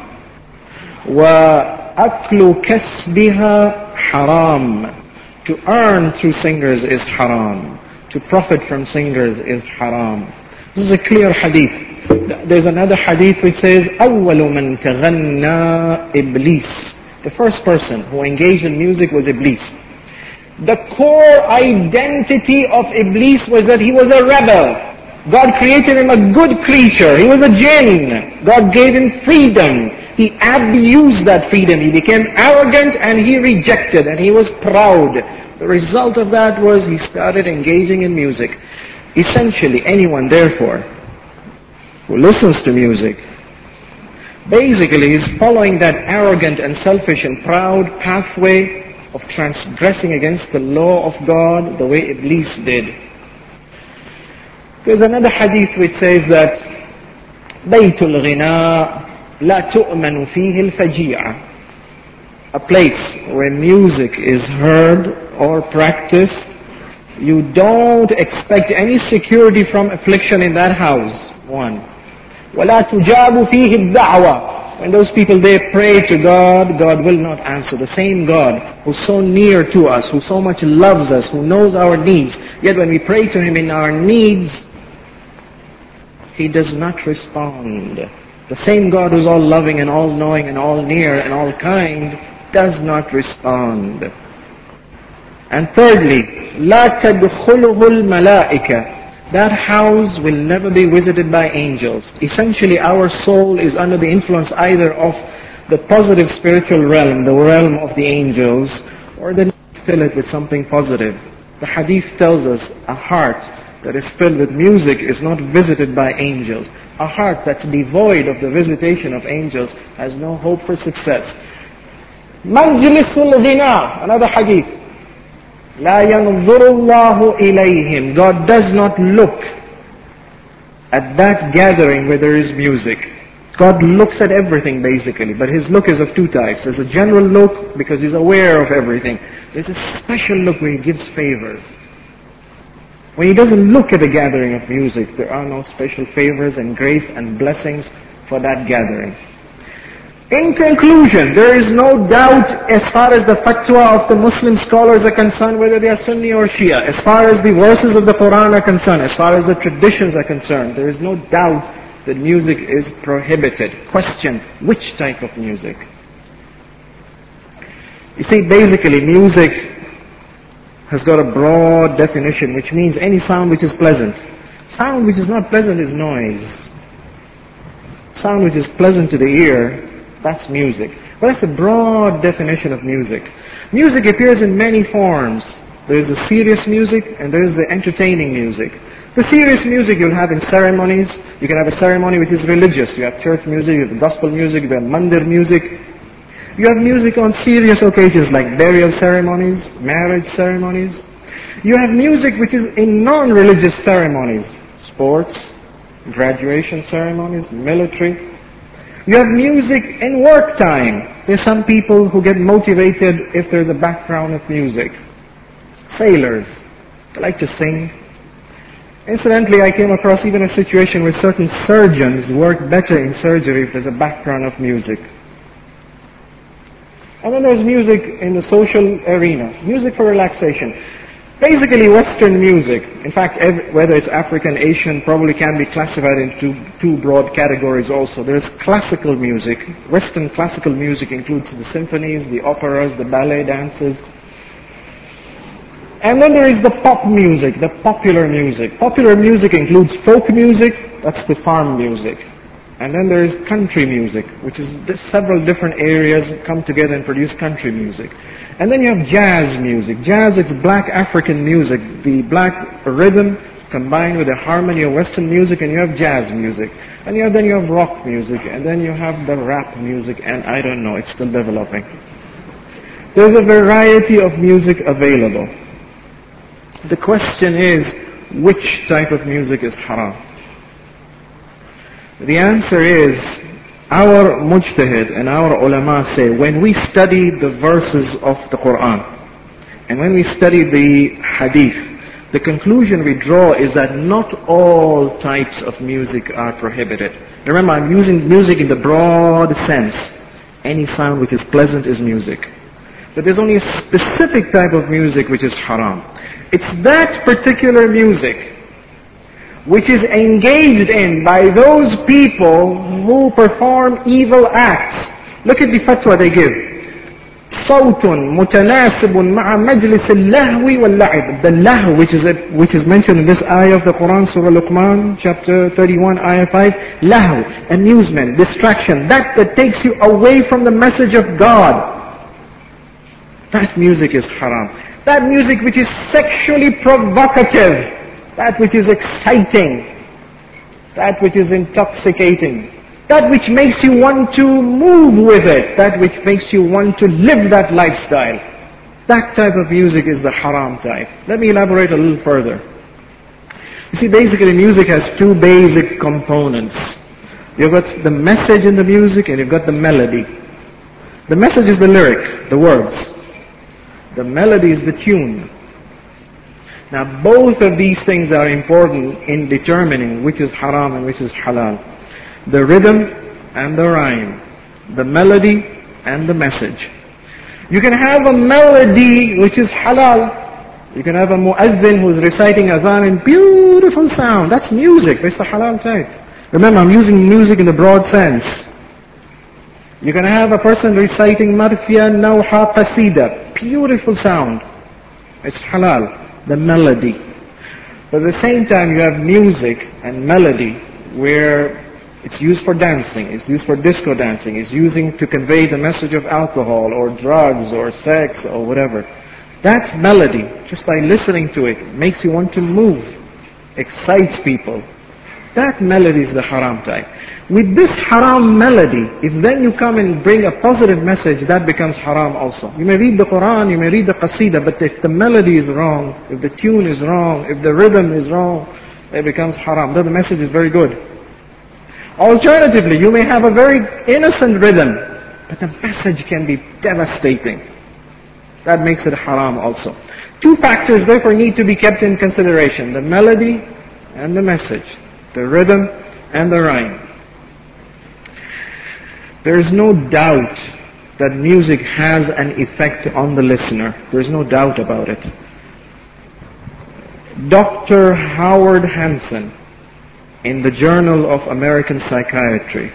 Wa aklu kasbiha haram. To earn through singers is haram. To profit from singers is haram. This is a clear hadith. There's another hadith which says, أَوَّلُ مَنْ تَغَنَّى إِبْلِيسِ. The first person who engaged in music was Iblis. The core identity of Iblis was that he was a rebel. God created him a good creature. He was a jinn. God gave him freedom. He abused that freedom. He became arrogant and he rejected and he was proud. The result of that was he started engaging in music. Essentially, anyone, therefore, who listens to music, basically is following that arrogant and selfish and proud pathway of transgressing against the law of God the way Iblis did. There's another hadith which says that بيت الغناء لا تؤمن فيه الفجيعة, a place where music is heard or practiced, you don't expect any security from affliction in that house. One. ولا تجاب فيه الدعوة. When those people, they pray to God, God will not answer. The same God who's so near to us, who so much loves us, who knows our needs, yet when we pray to Him in our needs, He does not respond. The same God who's all loving and all knowing and all near and all kind does not respond. And thirdly, لا تدخله الملائكة. That house will never be visited by angels. Essentially, our soul is under the influence either of the positive spiritual realm, the realm of the angels, or then fill it with something positive. The hadith tells us a heart that is filled with music is not visited by angels. A heart that's devoid of the visitation of angels has no hope for success. Majlisul ghina, another hadith. لا ينظر الله إليهم. God does not look at that gathering where there is music. God looks at everything basically, but His look is of two types. There's a general look because He's aware of everything. There's a special look where He gives favors. When He doesn't look at the gathering of music, there are no special favors and grace and blessings for that gathering. In conclusion, there is no doubt as far as the fatwa of the Muslim scholars are concerned, whether they are Sunni or Shia, as far as the verses of the Quran are concerned, as far as the traditions are concerned, there is no doubt that music is prohibited. Question, which type of music? You see, basically music has got a broad definition, which means any sound which is pleasant. Sound which is not pleasant is noise. Sound which is pleasant to the ear, that's music. But that's a broad definition of music. Music appears in many forms. There is the serious music and there is the entertaining music. The serious music you'll have in ceremonies. You can have a ceremony which is religious. You have church music, you have gospel music, you have mandir music. You have music on serious occasions like burial ceremonies, marriage ceremonies. You have music which is in non-religious ceremonies, sports, graduation ceremonies, military. You have music in work time. There's some people who get motivated if there's a background of music. Sailors, they like to sing. Incidentally, I came across even a situation where certain surgeons work better in surgery if there's a background of music. And then there's music in the social arena, music for relaxation. Basically Western music, in fact whether it's African, Asian, probably can be classified into two broad categories also. There's classical music. Western classical music includes the symphonies, the operas, the ballet dances. And then there is the pop music, the popular music. Popular music includes folk music, that's the farm music. And then there is country music, which is several different areas come together and produce country music. And then you have jazz music. Jazz is black African music, the black rhythm combined with the harmony of Western music, and you have jazz music. And then you have rock music, and then you have the rap music, and I don't know, it's still developing. There's a variety of music available. The question is, which type of music is haram? The answer is, our mujtahid and our ulama say, when we study the verses of the Quran, and when we study the hadith, the conclusion we draw is that not all types of music are prohibited. Remember, I'm using music in the broad sense. Any sound which is pleasant is music. But there's only a specific type of music which is haram. It's that particular music which is engaged in by those people who perform evil acts. Look at the fatwa they give. صوت متناسب مع مجلس اللهو واللعب. The lahu, which is mentioned in this ayah of the Quran, Surah Luqman, chapter 31, ayah 5. Lahu, amusement, distraction, that takes you away from the message of God. That music is haram. That music which is sexually provocative, that which is exciting, that which is intoxicating, that which makes you want to move with it, that which makes you want to live that lifestyle. That type of music is the haram type. Let me elaborate a little further. You see, basically music has two basic components. You've got the message in the music and you've got the melody. The message is the lyric, the words. The melody is the tune. Now both of these things are important in determining which is haram and which is halal. The rhythm and the rhyme, the melody and the message. You can have a melody which is halal. You can have a muazzin who's reciting azan in beautiful sound. That's music. That's the halal type. Remember, I'm using music in the broad sense. You can have a person reciting marfiya, nawha, qasida. Beautiful sound. It's halal. The melody. But at the same time, you have music and melody where it's used for dancing, it's used for disco dancing, it's using to convey the message of alcohol or drugs or sex or whatever. That melody, just by listening to it, makes you want to move, excites people. That melody is the haram type. With this haram melody, if then you come and bring a positive message, that becomes haram also. You may read the Quran, you may read the qasida, but if the melody is wrong, if the tune is wrong, if the rhythm is wrong, it becomes haram. Though the message is very good. Alternatively, you may have a very innocent rhythm, but the message can be devastating. That makes it haram also. Two factors therefore need to be kept in consideration: the melody and the message, the rhythm and the rhyme. There is no doubt that music has an effect on the listener. There is no doubt about it. Dr. Howard Hansen, in the Journal of American Psychiatry,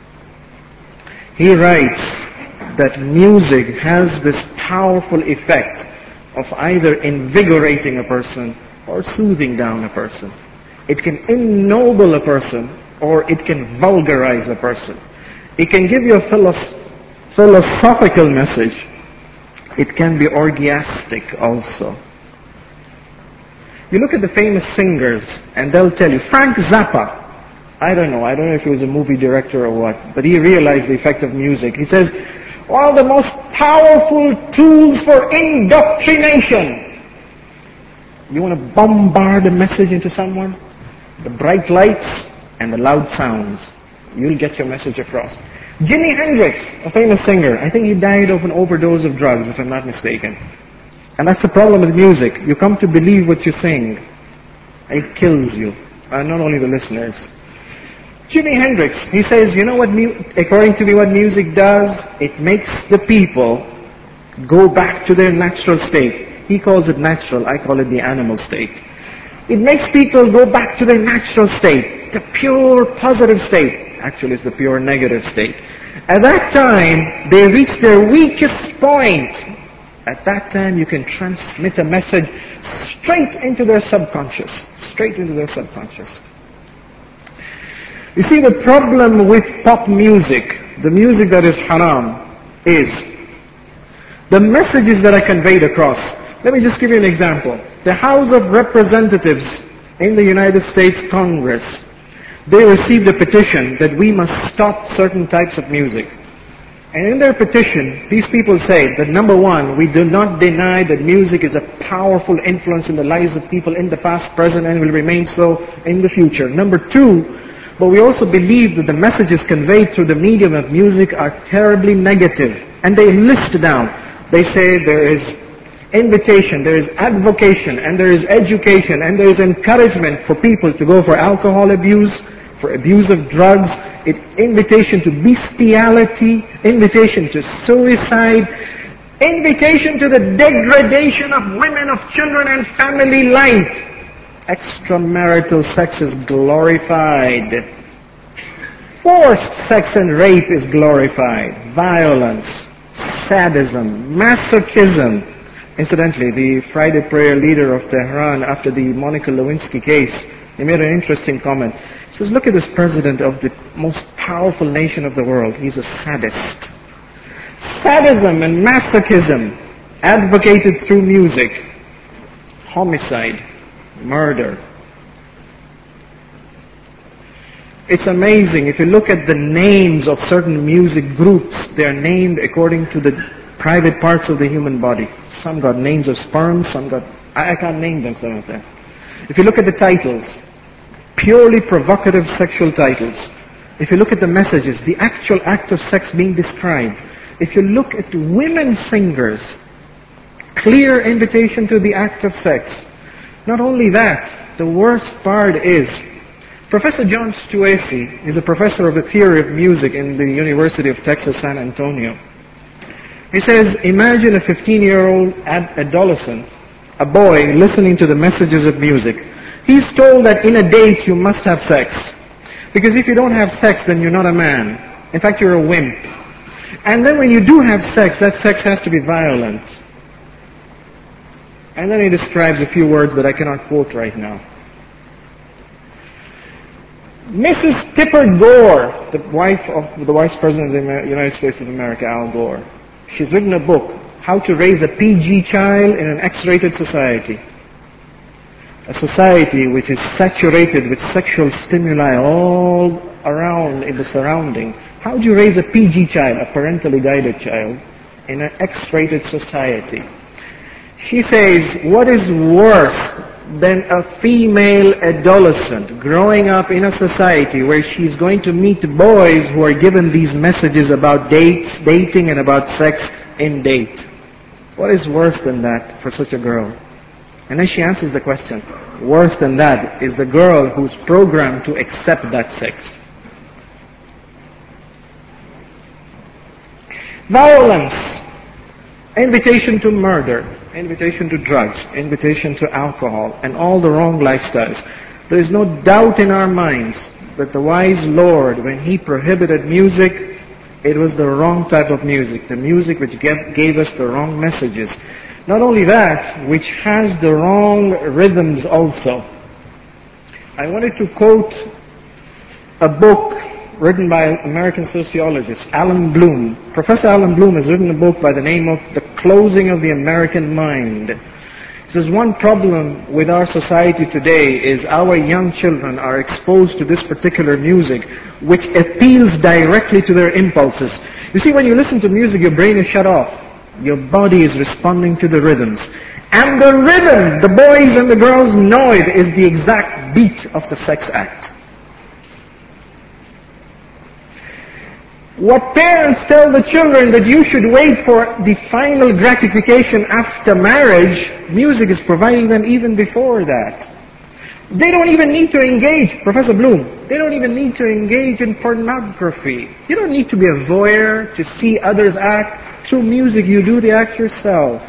he writes that music has this powerful effect of either invigorating a person or soothing down a person. It can ennoble a person or it can vulgarize a person. It can give you a philosophical message. It can be orgiastic also. You look at the famous singers and they'll tell you, Frank Zappa, I don't know if he was a movie director or what, but he realized the effect of music. He says, one of the most powerful tools for indoctrination. You want to bombard a message into someone? The bright lights and the loud sounds. You'll get your message across. Jimi Hendrix, a famous singer, I think he died of an overdose of drugs, if I'm not mistaken. And that's the problem with music. You come to believe what you sing. It kills you. Not only the listeners. Jimi Hendrix, he says, you know what, according to me, what music does? It makes the people go back to their natural state. He calls it natural, I call it the animal state. It makes people go back to their natural state, the pure positive state. Actually, it's the pure negative state. At that time, they reach their weakest point. At that time, you can transmit a message straight into their subconscious. Straight into their subconscious. You see, the problem with pop music, the music that is haram, is the messages that are conveyed across. Let me just give you an example. The House of Representatives in the United States Congress, they received a petition that we must stop certain types of music. And in their petition, these people say that number one, we do not deny that music is a powerful influence in the lives of people in the past, present, and will remain so in the future. Number two, but we also believe that the messages conveyed through the medium of music are terribly negative. And they list down. They say there is invitation, there is advocation, and there is education, and there is encouragement for people to go for alcohol abuse, for abuse of drugs, invitation to bestiality, invitation to suicide, invitation to the degradation of women, of children and family life. Extramarital sex is glorified. Forced sex and rape is glorified. Violence, sadism, masochism. Incidentally, the Friday prayer leader of Tehran, after the Monica Lewinsky case, he made an interesting comment. He says, look at this president of the most powerful nation of the world. He's a sadist. Sadism and masochism advocated through music. Homicide, murder. It's amazing. If you look at the names of certain music groups, they are named according to the private parts of the human body. Some got names of sperm, some got... I can't name them, some of them. If you look at the titles, purely provocative sexual titles. If you look at the messages, the actual act of sex being described. If you look at women singers, clear invitation to the act of sex. Not only that, the worst part is, Professor John Stuessy is a professor of the theory of music in the University of Texas, San Antonio. He says, imagine a 15-year-old adolescent, a boy listening to the messages of music. He's told that in a date you must have sex. Because if you don't have sex, then you're not a man. In fact, you're a wimp. And then when you do have sex, that sex has to be violent. And then he describes a few words that I cannot quote right now. Mrs. Tipper Gore, the wife of the Vice President of the United States of America, Al Gore, she's written a book, How to Raise a PG Child in an X-Rated Society. A society which is saturated with sexual stimuli all around in the surrounding. How do you raise a PG child, a parentally guided child, in an X-rated society? She says, what is worse than a female adolescent growing up in a society where she's going to meet boys who are given these messages about dating and about sex in date? What is worse than that for such a girl? And then she answers the question, worse than that is the girl who's programmed to accept that sex. Violence, invitation to murder, invitation to drugs, invitation to alcohol, and all the wrong lifestyles. There is no doubt in our minds that the wise Lord, when He prohibited music, it was the wrong type of music, the music which gave us the wrong messages. Not only that, which has the wrong rhythms also. I wanted to quote a book written by American sociologist Alan Bloom. Professor Alan Bloom has written a book by the name of The Closing of the American Mind. He says one problem with our society today is our young children are exposed to this particular music which appeals directly to their impulses. You see, when you listen to music, your brain is shut off. Your body is responding to the rhythms. And the rhythm, the boys and the girls know it, is the exact beat of the sex act. What parents tell the children that you should wait for the final gratification after marriage, music is providing them even before that. They don't even need to engage, Professor Bloom, they don't even need to engage in pornography. You don't need to be a voyeur to see others act. Through music you do the act yourself.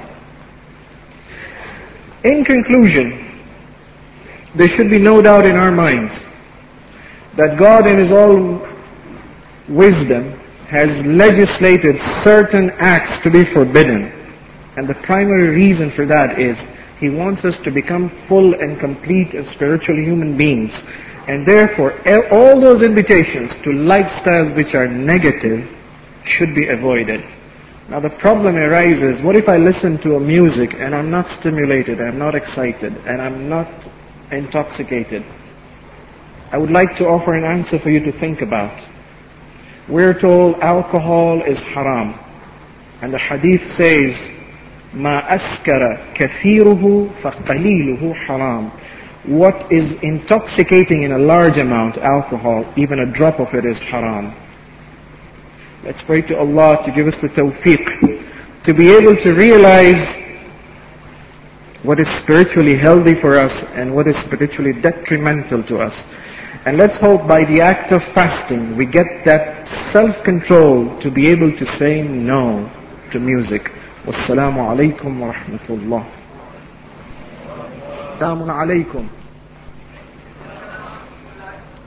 In conclusion, there should be no doubt in our minds that God in His all wisdom has legislated certain acts to be forbidden. And the primary reason for that is He wants us to become full and complete and spiritual human beings. And therefore, all those invitations to lifestyles which are negative should be avoided. Now the problem arises, what if I listen to a music and I'm not stimulated, I'm not excited, and I'm not intoxicated? I would like to offer an answer for you to think about. We're told alcohol is haram. And the hadith says, مَا أَسْكَرَ كَثِيرُهُ فَقَلِيلُهُ حَرَامٌ. What is intoxicating in a large amount, alcohol, even a drop of it is haram. Let's pray to Allah to give us the tawfiq to be able to realize what is spiritually healthy for us and what is spiritually detrimental to us. And let's hope by the act of fasting we get that self-control to be able to say no to music. Wassalamu alaikum wa rahmatullah. Assalamu alaikum.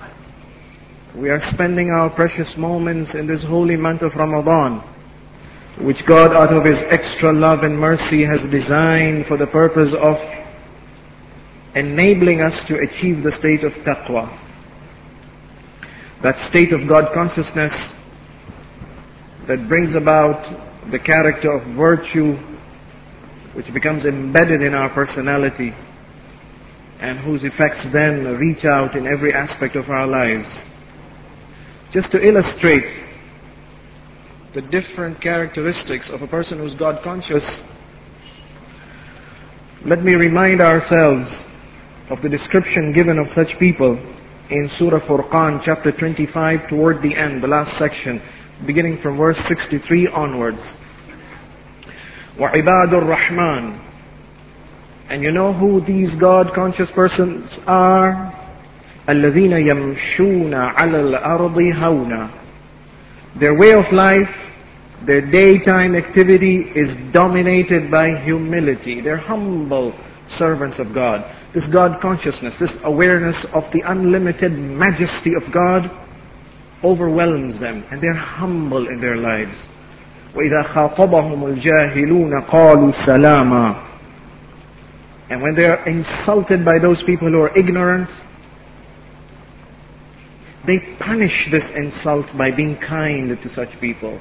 We are spending our precious moments in this holy month of Ramadan which God out of His extra love and mercy has designed for the purpose of enabling us to achieve the state of taqwa. That state of God consciousness that brings about the character of virtue which becomes embedded in our personality and whose effects then reach out in every aspect of our lives. Just to illustrate the different characteristics of a person who's God conscious, let me remind ourselves of the description given of such people in Surah Furqan chapter 25 toward the end, the last section, beginning from verse 63 onwards. وَعِبَادُ الرَّحْمَنِ. And you know who these God-conscious persons are? الَّذِينَ يَمْشُونَ عَلَى الْأَرْضِ هَوْنًا. Their way of life, their daytime activity is dominated by humility. They're humble servants of God. This God consciousness, this awareness of the unlimited majesty of God overwhelms them, and they're humble in their lives. وَإِذَا خَاطَبَهُمُ الْجَاهِلُونَ قَالُوا سَلَامًا. And when they are insulted by those people who are ignorant, they punish this insult by being kind to such people.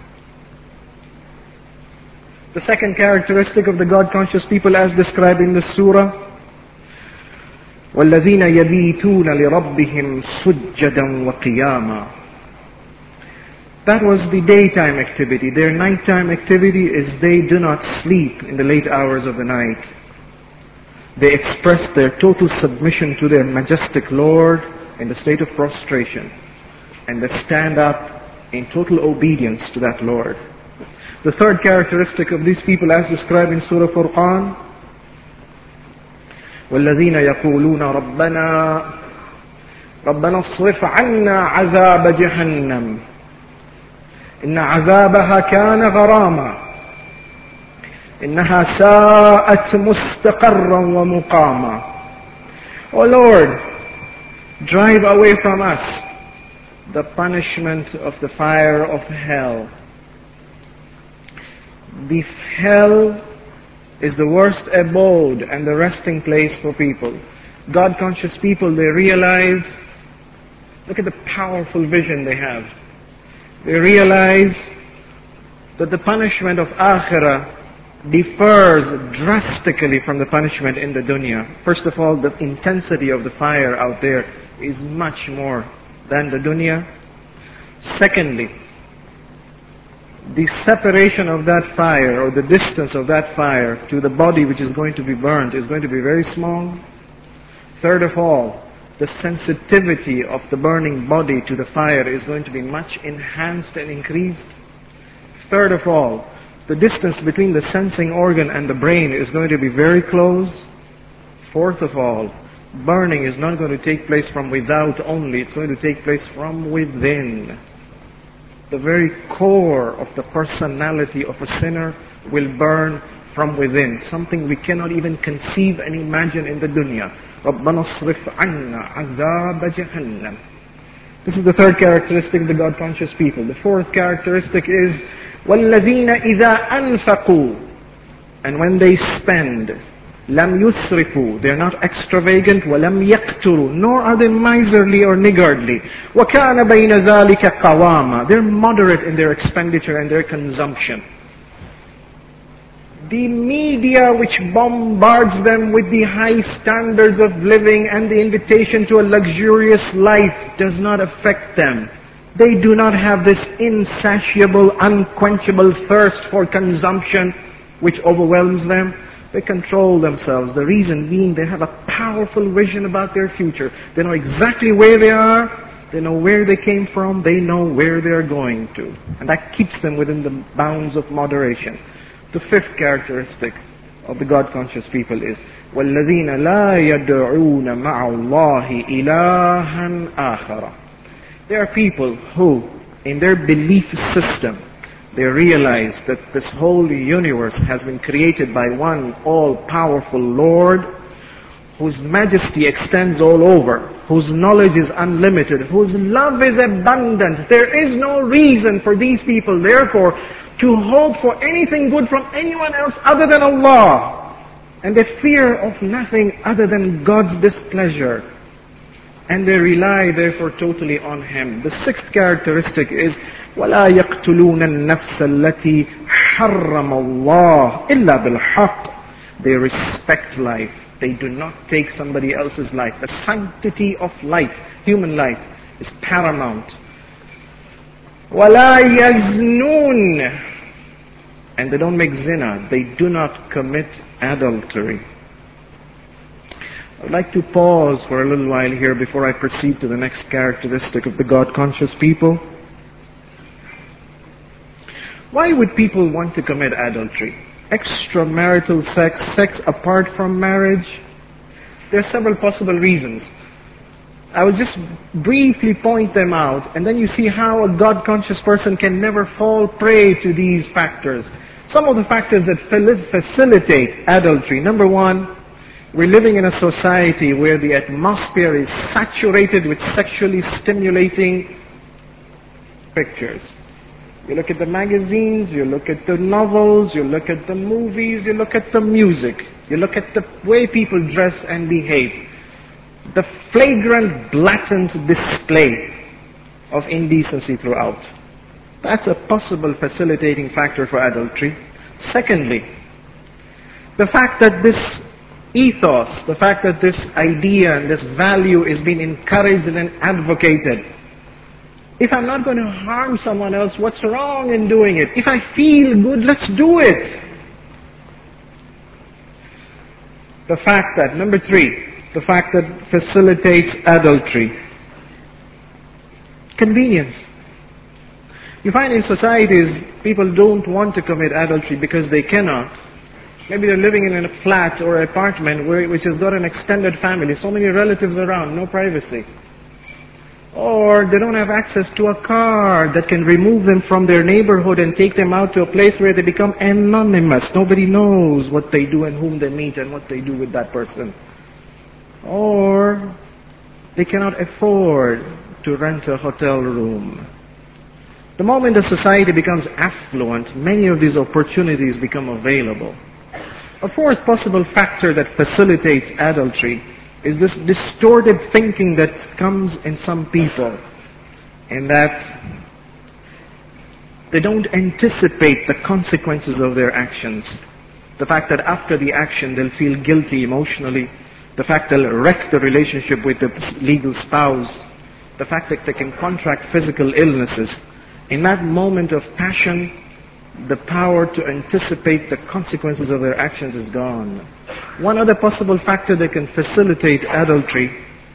The second characteristic of the God-conscious people as described in the surah, وَالَّذِينَ يَبِيتُونَ لِرَبِّهِمْ سُجَّدًا وَقِيَامًا. That was the daytime activity. Their nighttime activity is they do not sleep in the late hours of the night. They express their total submission to their majestic Lord in the state of prostration, and they stand up in total obedience to that Lord. The third characteristic of these people as described in Surah Furqan, وَالَّذِينَ يَقُولُونَ رَبَّنَا اصْرِفْ عَنَّا عَذَابَ جَهَنَّمَ إِنَّ عَذَابَهَا كَانَ غَرَامًا إِنَّهَا سَاءَتْ مُسْتَقَرًّا وَمُقَامًا. O Lord, drive away from us the punishment of the fire of hell. The hell is the worst abode and the resting place for people. God-conscious people, they realize, look at the powerful vision they have. They realize that the punishment of Akhirah differs drastically from the punishment in the dunya. First of all, the intensity of the fire out there is much more than the dunya. Secondly, the separation of that fire, or the distance of that fire to the body which is going to be burnt, is going to be very small. Third of all, the sensitivity of the burning body to the fire is going to be much enhanced and increased. Third of all, the distance between the sensing organ and the brain is going to be very close. Fourth of all, burning is not going to take place from without only, it's going to take place from within. The very core of the personality of a sinner will burn from within, something we cannot even conceive and imagine in the dunya. رَبَّنَا اصْرِفْ عَنَّا عَذَابَ جَهَنَّمَ. This is the third characteristic of the God-conscious people. The fourth characteristic is وَالَّذِينَ إِذَا أَنفَقُوا. And when they spend, لَمْ يُسْرِفُوا. They are not extravagant. وَلَمْ يَقْتُرُوا. Nor are they miserly or niggardly. وَكَانَ بَيْنَ ذَلِكَ قَوَامًا. They're moderate in their expenditure and their consumption. The media which bombards them with the high standards of living and the invitation to a luxurious life does not affect them. They do not have this insatiable, unquenchable thirst for consumption which overwhelms them. They control themselves. The reason being they have a powerful vision about their future. They know exactly where they are. They know where they came from. They know where they are going to. And that keeps them within the bounds of moderation. The fifth characteristic of the God-conscious people is وَالَّذِينَ لَا يَدْعُونَ مَعَ اللَّهِ إِلَهًا آخَرَ. There are people who, in their belief system, they realize that this whole universe has been created by one all-powerful Lord, whose majesty extends all over, whose knowledge is unlimited, whose love is abundant. There is no reason for these people, therefore, to hope for anything good from anyone else other than Allah. And they fear of nothing other than God's displeasure. And they rely therefore totally on Him. The sixth characteristic is وَلَا يَقْتُلُونَ النَّفْسَ الَّتِي حَرَّمَ اللَّهُ إِلَّا بِالْحَقِّ. They respect life. They do not take somebody else's life. The sanctity of life, human life, is paramount. وَلَا يَزْنُونَ. And they don't make zina. They do not commit adultery. I would like to pause for a little while here before I proceed to the next characteristic of the God-conscious people. Why would people want to commit adultery? Extramarital sex, sex apart from marriage? There are several possible reasons. I will just briefly point them out, and then you see how a God-conscious person can never fall prey to these factors. Some of the factors that facilitate adultery. Number one, we're living in a society where the atmosphere is saturated with sexually stimulating pictures. You look at the magazines, you look at the novels, you look at the movies, you look at the music, you look at the way people dress and behave. The flagrant, blatant display of indecency throughout. That's a possible facilitating factor for adultery. Secondly, the fact that this ethos, the fact that this idea and this value is being encouraged and advocated. If I'm not going to harm someone else, what's wrong in doing it? If I feel good, let's do it. The fact that, number three, the fact that facilitates adultery. Convenience. You find in societies, people don't want to commit adultery because they cannot. Maybe they're living in a flat or apartment which has got an extended family, so many relatives around, no privacy. Or they don't have access to a car that can remove them from their neighborhood and take them out to a place where they become anonymous. Nobody knows what they do and whom they meet and what they do with that person. Or they cannot afford to rent a hotel room. The moment a society becomes affluent, many of these opportunities become available. A fourth possible factor that facilitates adultery is this distorted thinking that comes in some people, in that they don't anticipate the consequences of their actions. The fact that after the action they'll feel guilty emotionally, the fact they'll wreck the relationship with the legal spouse, the fact that they can contract physical illnesses. In that moment of passion, the power to anticipate the consequences of their actions is gone. One other possible factor that can facilitate adultery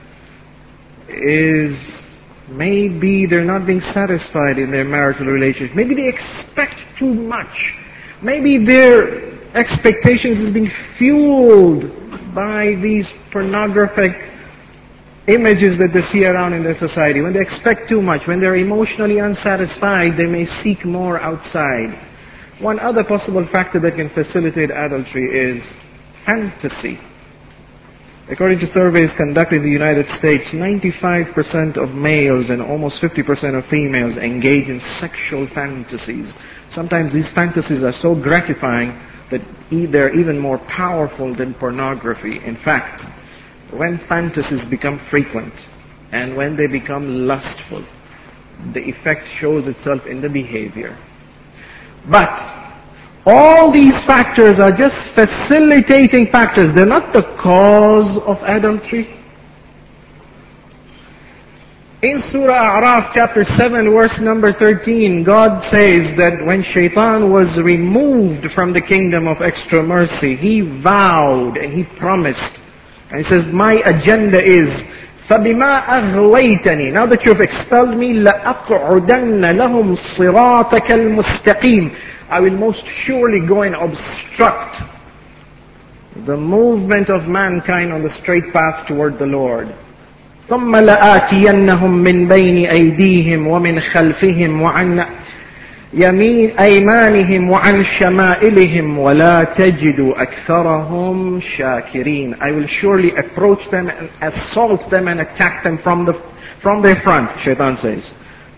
is maybe they're not being satisfied in their marital relationship. Maybe they expect too much. Maybe their expectations is being fueled by these pornographic images that they see around in their society. When they expect too much, when they're emotionally unsatisfied, they may seek more outside. One other possible factor that can facilitate adultery is fantasy. According to surveys conducted in the United States, 95% of males and almost 50% of females engage in sexual fantasies. Sometimes these fantasies are so gratifying that they're even more powerful than pornography. In fact, when fantasies become frequent and when they become lustful, the effect shows itself in the behavior. But all these factors are just facilitating factors. They're not the cause of adultery. In Surah A'raf chapter 7 verse number 13, God says that when Shaitan was removed from the kingdom of extra mercy, he vowed and he promised. And he says, my agenda is فَبِمَا أَغْوَيْتَنِي. Now that you have expelled me, لَأَقْعُدَنَّ لَهُمْ صِرَاطَكَ الْمُسْتَقِيمِ. I will most surely go and obstruct the movement of mankind on the straight path toward the Lord. ثُمَّ لَآتِيَنَّهُمْ مِنْ بَيْنِ أَيْدِيهِمْ وَمِنْ خَلْفِهِمْ وَعَنْ يمين أيمانهم وعن شمائلهم ولا تجد أكثرهم شاكرين. I will surely approach them and assault them and attack them from their front, Shaitan says.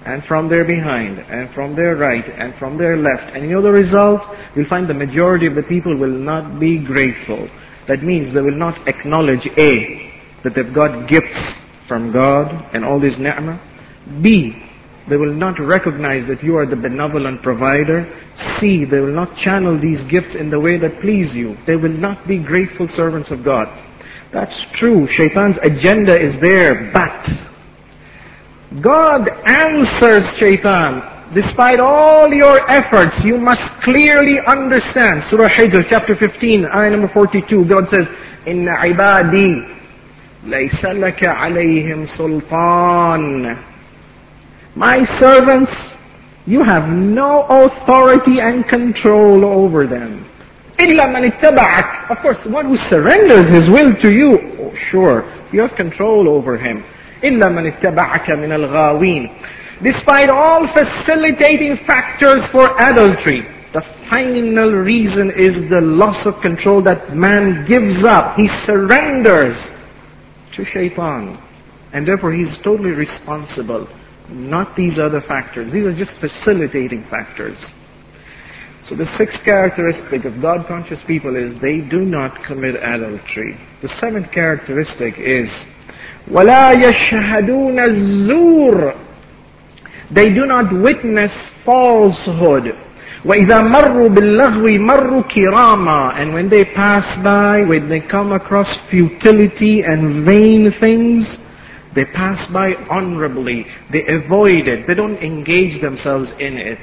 and from their behind, and from their right, and from their left. And you know the result? You'll find the majority of the people will not be grateful. That means they will not acknowledge A, that they've got gifts from God and all this ni'mah. B, they will not recognize that you are the benevolent provider. C, they will not channel these gifts in the way that please you. They will not be grateful servants of God. That's true. Shaitan's agenda is there, but God answers Shaitan. Despite all your efforts, you must clearly understand. Surah Hijr, chapter 15, ayah number 42, God says, Inna ibadi laysa laka alayhim sultan. My servants, you have no authority and control over them. إِلَّا مَنِ اتَّبَعَكَ. Of course, one who surrenders his will to you, oh, sure, you have control over him. إِلَّا مَنِ اتَّبَعَكَ مِنَ الْغَاوِينَ. Despite all facilitating factors for adultery, the final reason is the loss of control that man gives up. He surrenders to shaitan. And therefore he is totally responsible. Not these other factors. These are just facilitating factors. So the sixth characteristic of God-conscious people is they do not commit adultery. The seventh characteristic is وَلَا يَشْهَدُونَ الزُّورَ. They do not witness falsehood. وَإِذَا مَرُّوا بِاللَّغْوِ مَرُّوا كِرَامًا. And when they pass by, when they come across futility and vain things, they pass by honorably. They avoid it. They don't engage themselves in it.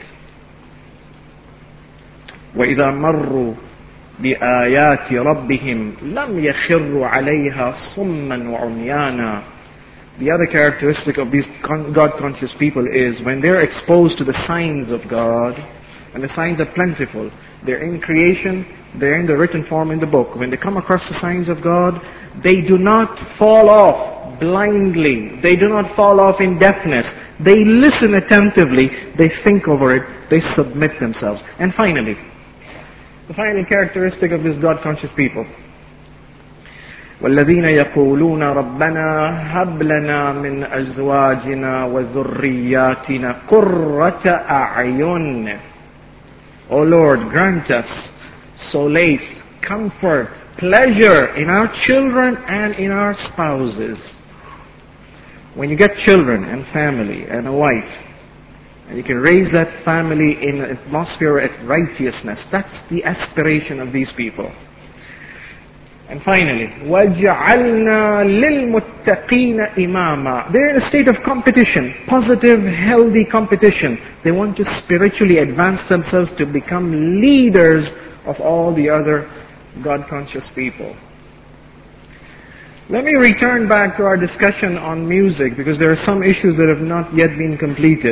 وَإِذَا مَرُّوا بِآيَاتِ رَبِّهِمْ لَمْ يَخِرُّوا عَلَيْهَا صُمًّا وَعُمْيَانًا. The other characteristic of these God-conscious people is when they're exposed to the signs of God, and the signs are plentiful. They're in creation, they're in the written form in the book. When they come across the signs of God, they do not fall off blindly. They do not fall off in deafness. They listen attentively. They think over it. They submit themselves. And finally, the final characteristic of these God-conscious people. وَالَّذِينَ يَقُولُونَ رَبَّنَا هَبْ لَنَا مِنْ أَزْوَاجِنَا وَذُرِّيَّاتِنَا قُرَّةَ أَعْيُنٍ. O Lord, grant us solace, comfort, pleasure in our children and in our spouses. When you get children and family and a wife, and you can raise that family in an atmosphere of righteousness, that's the aspiration of these people. And finally, وَجَعَلْنَا لِلْمُتَّقِينَ إِمَامًا. They're in a state of competition, positive, healthy competition. They want to spiritually advance themselves to become leaders of all the other God-conscious people. Let me return back to our discussion on music, because there are some issues that have not yet been completed.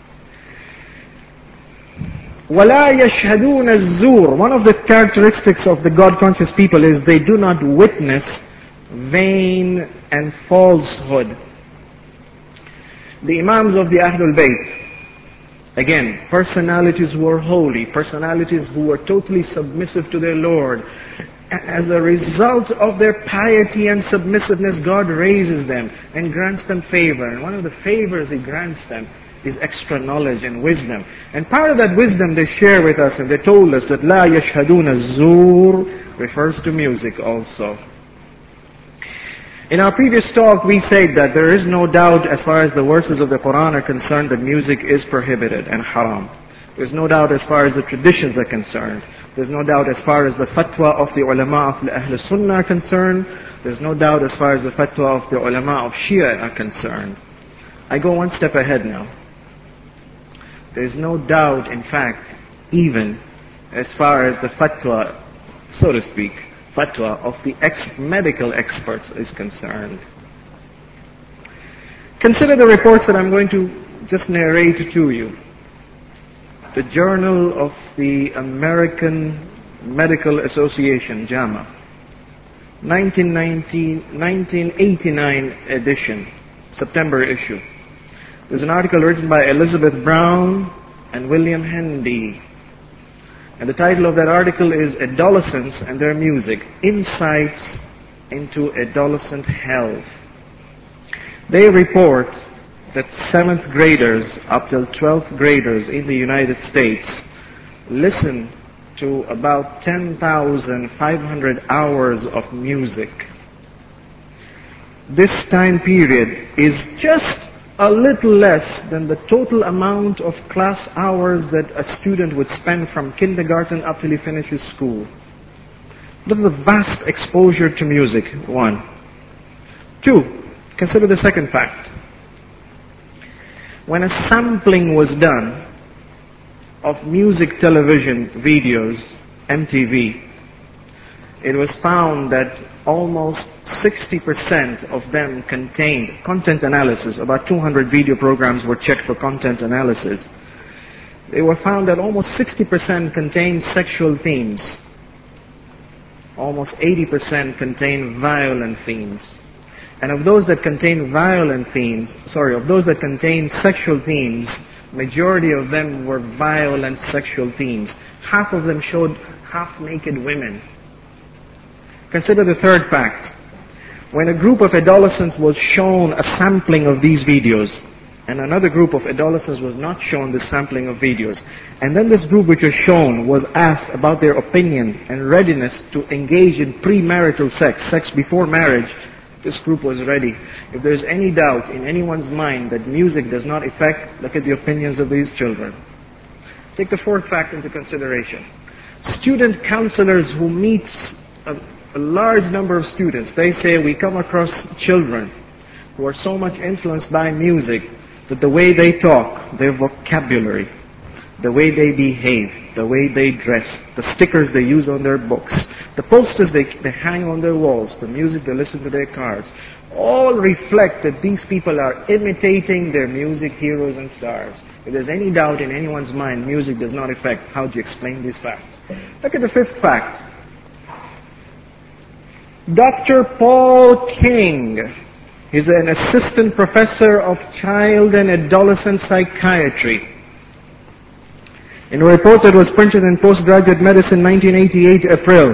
وَلَا يَشْهَدُونَ الزُّورَ. One of the characteristics of the God-conscious people is they do not witness vain and falsehood. The Imams of the Ahlul Bayt, again, personalities who are holy, personalities who were totally submissive to their Lord. As a result of their piety and submissiveness, God raises them and grants them favor. And one of the favors He grants them is extra knowledge and wisdom. And part of that wisdom they share with us, and they told us that La yashhaduna zur refers to music also. In our previous talk we said that there is no doubt as far as the verses of the Quran are concerned that music is prohibited and haram. There's no doubt as far as the traditions are concerned. There's no doubt as far as the fatwa of the ulama of the Ahl Sunnah are concerned. There's no doubt as far as the fatwa of the ulama of Shia are concerned. I go one step ahead now. There's no doubt, in fact, even as far as the fatwa, so to speak, fatwa of the medical experts is concerned. Consider the reports that I'm going to just narrate to you. The Journal of the American Medical Association, JAMA, 1989 edition, September issue. There's an article written by Elizabeth Brown and William Hendy. And the title of that article is Adolescents and Their Music, Insights into Adolescent Health. They report that 7th graders up till 12th graders in the United States listen to about 10,500 hours of music. This time period is just a little less than the total amount of class hours that a student would spend from kindergarten up till he finishes school. Look at the vast exposure to music, 1. 2, consider the second fact. When a sampling was done of music television videos, MTV, it was found that almost 60% of them contained content analysis. About 200 video programs were checked for content analysis. They were found that almost 60% contained sexual themes. Almost 80% contained violent themes. And of those that contain sexual themes, majority of them were violent sexual themes. Half of them showed half-naked women. Consider the third fact. When a group of adolescents was shown a sampling of these videos, and another group of adolescents was not shown the sampling of videos, and then this group which was shown was asked about their opinion and readiness to engage in premarital sex before marriage, this group was ready. If there's any doubt in anyone's mind that music does not affect, look at the opinions of these children. Take the fourth fact into consideration. Student counselors who meet a large number of students, they say we come across children who are so much influenced by music that the way they talk, their vocabulary, the way they behave, the way they dress, the stickers they use on their books, the posters they hang on their walls, the music they listen to their cars, all reflect that these people are imitating their music heroes and stars. If there's any doubt in anyone's mind, music does not affect, how do you explain these facts? Look at the fifth fact. Dr. Paul King is an assistant professor of child and adolescent psychiatry. In a report that was printed in Postgraduate Medicine 1988 April,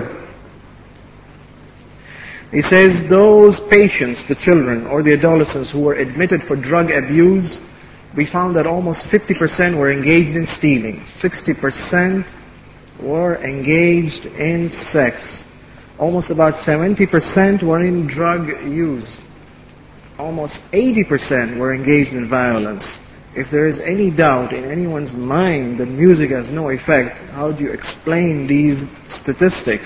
he says those patients, the children or the adolescents who were admitted for drug abuse, we found that almost 50% were engaged in stealing, 60% were engaged in sex, almost about 70% were in drug use, almost 80% were engaged in violence. If there is any doubt in anyone's mind that music has no effect, how do you explain these statistics?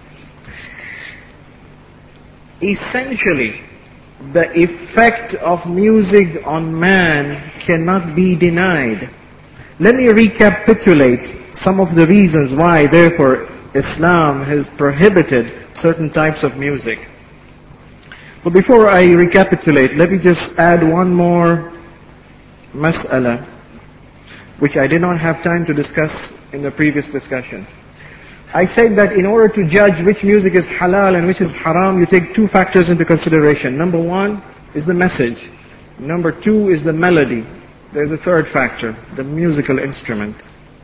Essentially, the effect of music on man cannot be denied. Let me recapitulate some of the reasons why, therefore, Islam has prohibited certain types of music. But before I recapitulate, let me just add one more mas'ala, which I did not have time to discuss in the previous discussion. I said that in order to judge which music is halal and which is haram, you take two factors into consideration. Number one is the message. Number two is the melody. There's a third factor, the musical instrument.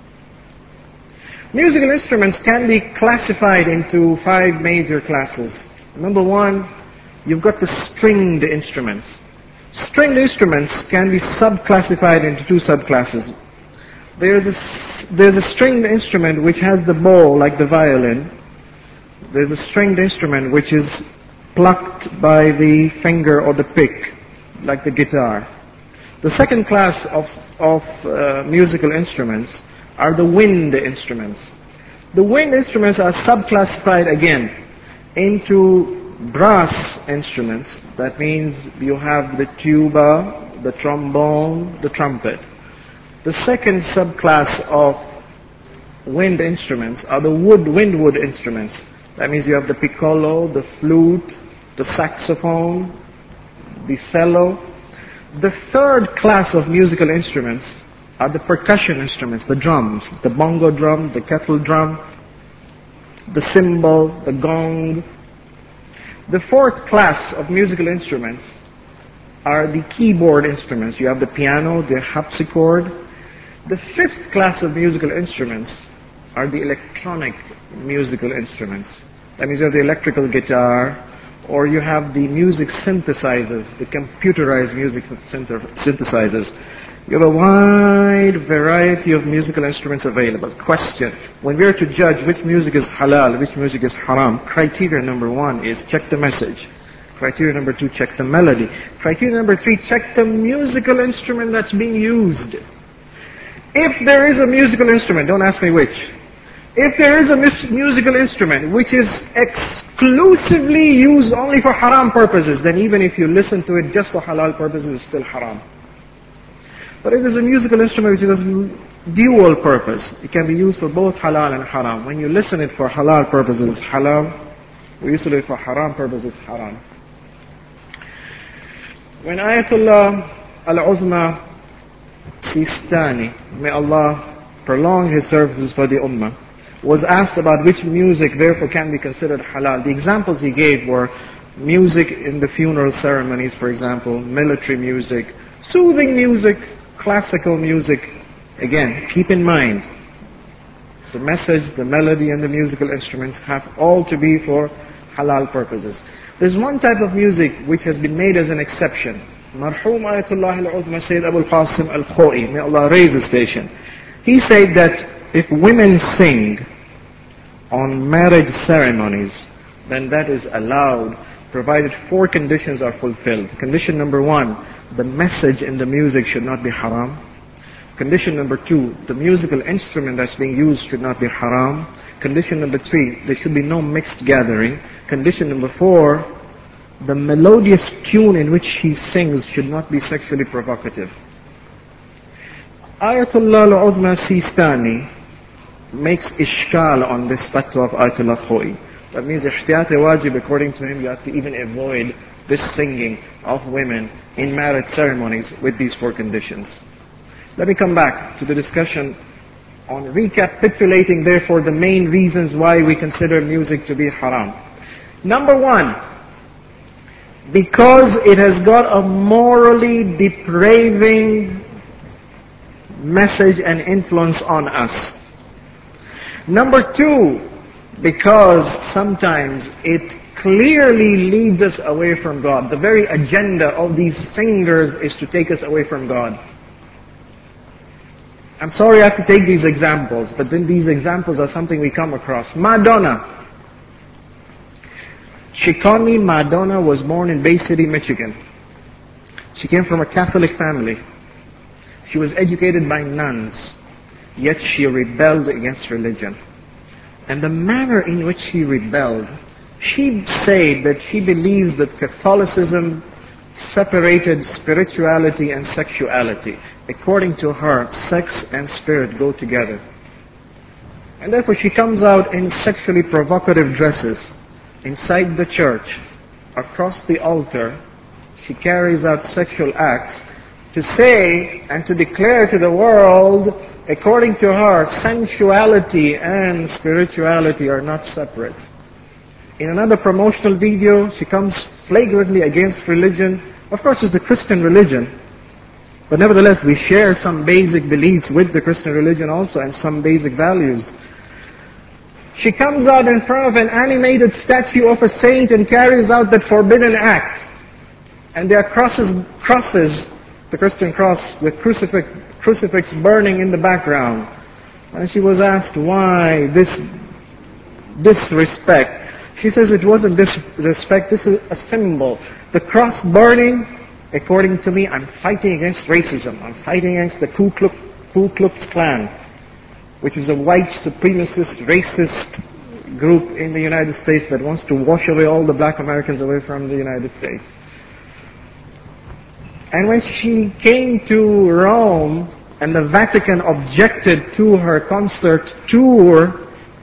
Musical instruments can be classified into 5 major classes. Number one, you've got the stringed instruments. Stringed instruments can be subclassified into 2 subclasses. There's a stringed instrument which has the bow like the violin. There's a stringed instrument which is plucked by the finger or the pick like the guitar. The second class of musical instruments are the wind instruments. The wind instruments are subclassified again into brass instruments. That means you have the tuba, the trombone, the trumpet. The second subclass of wind instruments are the windwood instruments. That means you have the piccolo, the flute, the saxophone, the cello. The third class of musical instruments are the percussion instruments, the drums, the bongo drum, the kettle drum, the cymbal, the gong. The fourth class of musical instruments are the keyboard instruments. You have the piano, the harpsichord. The fifth class of musical instruments are the electronic musical instruments. That means you have the electrical guitar, or you have the music synthesizers, the computerized music synthesizers. You have a wide variety of musical instruments available. Question: when we are to judge which music is halal, which music is haram, criteria number 1 is check the message. Criteria number 2, check the melody. Criteria number 3, check the musical instrument that's being used. If there is a musical instrument, don't ask me which. If there is a musical instrument which is exclusively used only for haram purposes, then even if you listen to it just for halal purposes, it's still haram. But if there's a musical instrument which is dual purpose, it can be used for both halal and haram. When you listen it for halal purposes, it's halal. We used to do it for haram purposes, haram. When Ayatollah Al-Uzma Sistani, may Allah prolong his services for the Ummah, was asked about which music therefore can be considered halal, the examples he gave were music in the funeral ceremonies, for example, military music, soothing music, classical music. Again, keep in mind, the message, the melody and the musical instruments have all to be for halal purposes. There's one type of music which has been made as an exception. Marhum Ayatollah Al-Uzma Sayyid Abu Al-Qasim Al-Khoi, may Allah raise his station. He said that if women sing on marriage ceremonies, then that is allowed, provided 4 conditions are fulfilled. Condition number 1, the message in the music should not be haram. Condition number 2, the musical instrument that's being used should not be haram. Condition number 3, there should be no mixed gathering. Condition number 4, the melodious tune in which he sings should not be sexually provocative. Ayatollah Al-Uzma Sistani makes ishkal on this fatwa of Ayatollah Khoi. That means ihtiyat wajib, according to him, you have to even avoid this singing of women in marriage ceremonies with these 4 conditions. Let me come back to the discussion on recapitulating therefore the main reasons why we consider music to be haram. Number 1, because it has got a morally depraving message and influence on us. Number 2, because sometimes it clearly leads us away from God. The very agenda of these singers is to take us away from God. I'm sorry I have to take these examples, but then these examples are something we come across. Madonna. Shikoni Madonna was born in Bay City, Michigan. She came from a Catholic family. She was educated by nuns, yet she rebelled against religion. And the manner in which she rebelled, she said that she believes that Catholicism separated spirituality and sexuality. According to her, sex and spirit go together. And therefore she comes out in sexually provocative dresses inside the church, across the altar. She carries out sexual acts to say and to declare to the world, according to her, sensuality and spirituality are not separate. In another promotional video, she comes flagrantly against religion. Of course, it's the Christian religion, but nevertheless, we share some basic beliefs with the Christian religion also, and some basic values. She comes out in front of an animated statue of a saint and carries out that forbidden act. And there are crosses, the Christian cross with crucifix burning in the background. And she was asked why this disrespect. She says it wasn't disrespect, this is a symbol. The cross burning, according to me, I'm fighting against racism. I'm fighting against the Ku Klux Klan, which is a white supremacist, racist group in the United States that wants to wash away all the black Americans away from the United States. And when she came to Rome and the Vatican objected to her concert tour,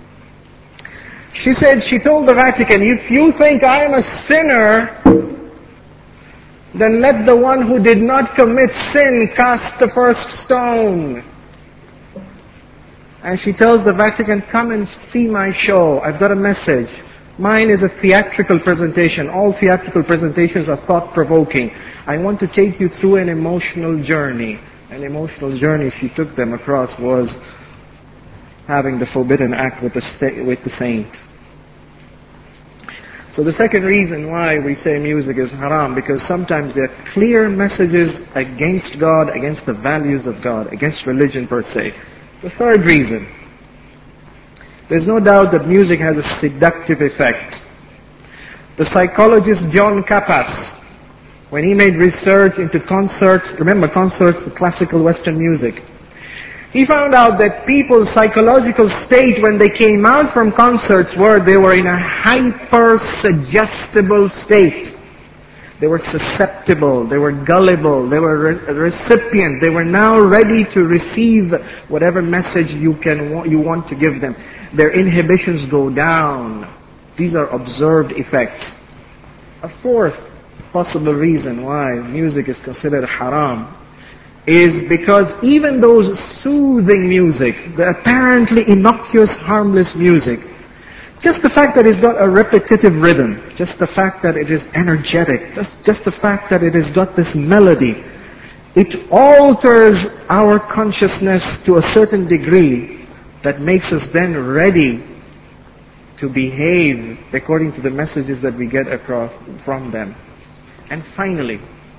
she told the Vatican, if you think I am a sinner, then let the one who did not commit sin cast the first stone. And she tells the Vatican, come and see my show. I've got a message. Mine is a theatrical presentation. All theatrical presentations are thought-provoking. I want to take you through an emotional journey. An emotional journey she took them across was having the forbidden act with the saint. So the second reason why we say music is haram, because sometimes there are clear messages against God, against the values of God, against religion per se. The third reason, there's no doubt that music has a seductive effect. The psychologist John Kappas, when he made research into concerts, remember concerts, the classical Western music, he found out that people's psychological state when they came out from concerts they were in a hyper-suggestible state. They were susceptible, they were gullible, they were recipient, they were now ready to receive whatever message you want to give them. Their inhibitions go down. These are observed effects. A fourth possible reason why music is considered haram is because even those soothing music, the apparently innocuous, harmless music, just the fact that it's got a repetitive rhythm, just the fact that it is energetic, just the fact that it has got this melody, it alters our consciousness to a certain degree that makes us then ready to behave according to the messages that we get across from them. And finally,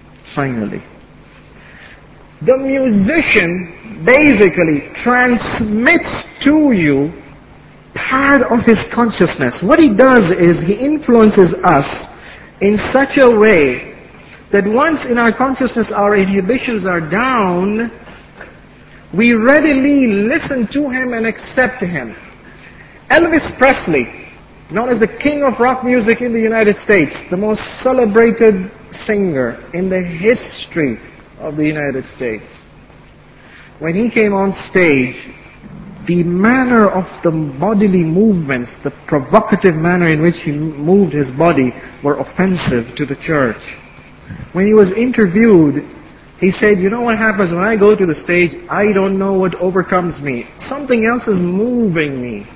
the musician basically transmits to you part of his consciousness. What he does is he influences us in such a way that once in our consciousness our inhibitions are down, we readily listen to him and accept him. Elvis Presley, known as the king of rock music in the United States, the most celebrated singer in the history of the United States. When he came on stage, the manner of the bodily movements, the provocative manner in which he moved his body were offensive to the church. When he was interviewed, he said, you know what happens when I go to the stage? I don't know what overcomes me. Something else is moving me.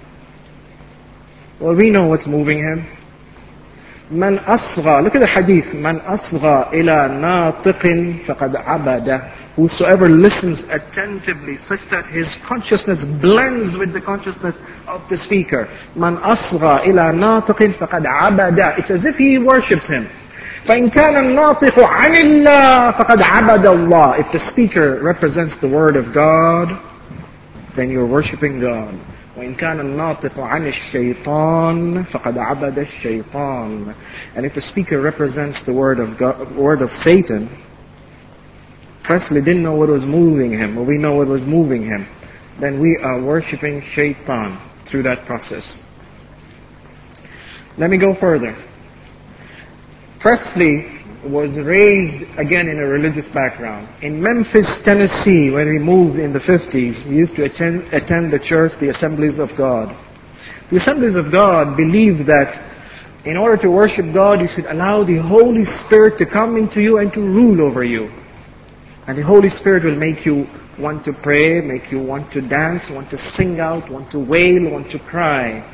Well, we know what's moving him. Man asgha, look at the hadith. Man asgha ila natiqin faqad abada. Whosoever listens attentively such that his consciousness blends with the consciousness of the speaker. Man asgha ila natiqin faqad abada. It's as if he worships him. فإن كان الناطق عن الله فقد عبد الله. If the speaker represents the word of God, then you're worshipping God. وإن كان الناطق عن الشيطان فقد عبد الشيطان. And if the speaker represents the word of God, word of Satan, Presley didn't know what was moving him, or we know what was moving him, then we are worshipping Shaitan through that process. Let me go further. Presley was raised again in a religious background. In Memphis, Tennessee, when he moved in the 50s, he used to attend the church, the Assemblies of God. The Assemblies of God believed that in order to worship God, you should allow the Holy Spirit to come into you and to rule over you. And the Holy Spirit will make you want to pray, make you want to dance, want to sing out, want to wail, want to cry.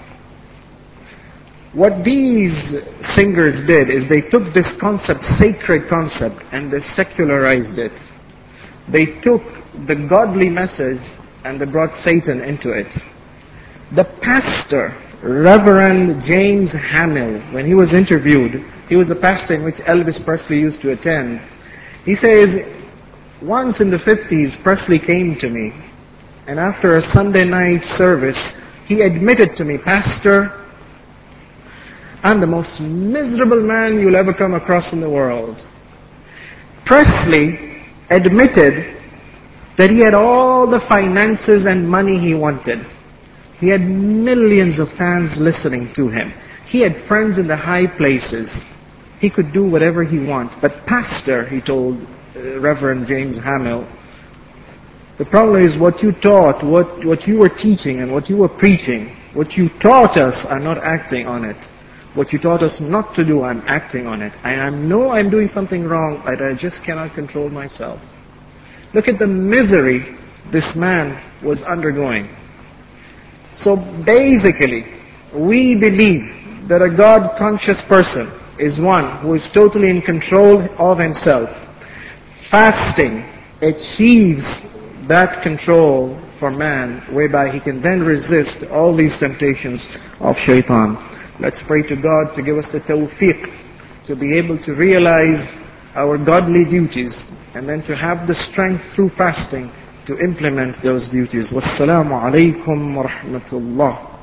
What these singers did is they took this concept, sacred concept, and they secularized it. They took the godly message and they brought Satan into it. The pastor, Reverend James Hamill, when he was interviewed, he was a pastor in which Elvis Presley used to attend. He says, once in the 50s, Presley came to me, and after a Sunday night service, he admitted to me, Pastor, I'm the most miserable man you'll ever come across in the world. Presley admitted that he had all the finances and money he wanted. He had millions of fans listening to him. He had friends in the high places. He could do whatever he wants. But Pastor, he told Reverend James Hamill, the problem is what you taught, what you were teaching and what you were preaching, what you taught us, I'm not acting on it. What you taught us not to do, I'm acting on it. I know I'm doing something wrong, but I just cannot control myself. Look at the misery this man was undergoing. So basically, we believe that a God-conscious person is one who is totally in control of himself. Fasting achieves that control for man, whereby he can then resist all these temptations of Shaitan. Let's pray to God to give us the tawfiq to be able to realize our godly duties and then to have the strength through fasting to implement those duties. Wassalamu alaikum wa rahmatullah.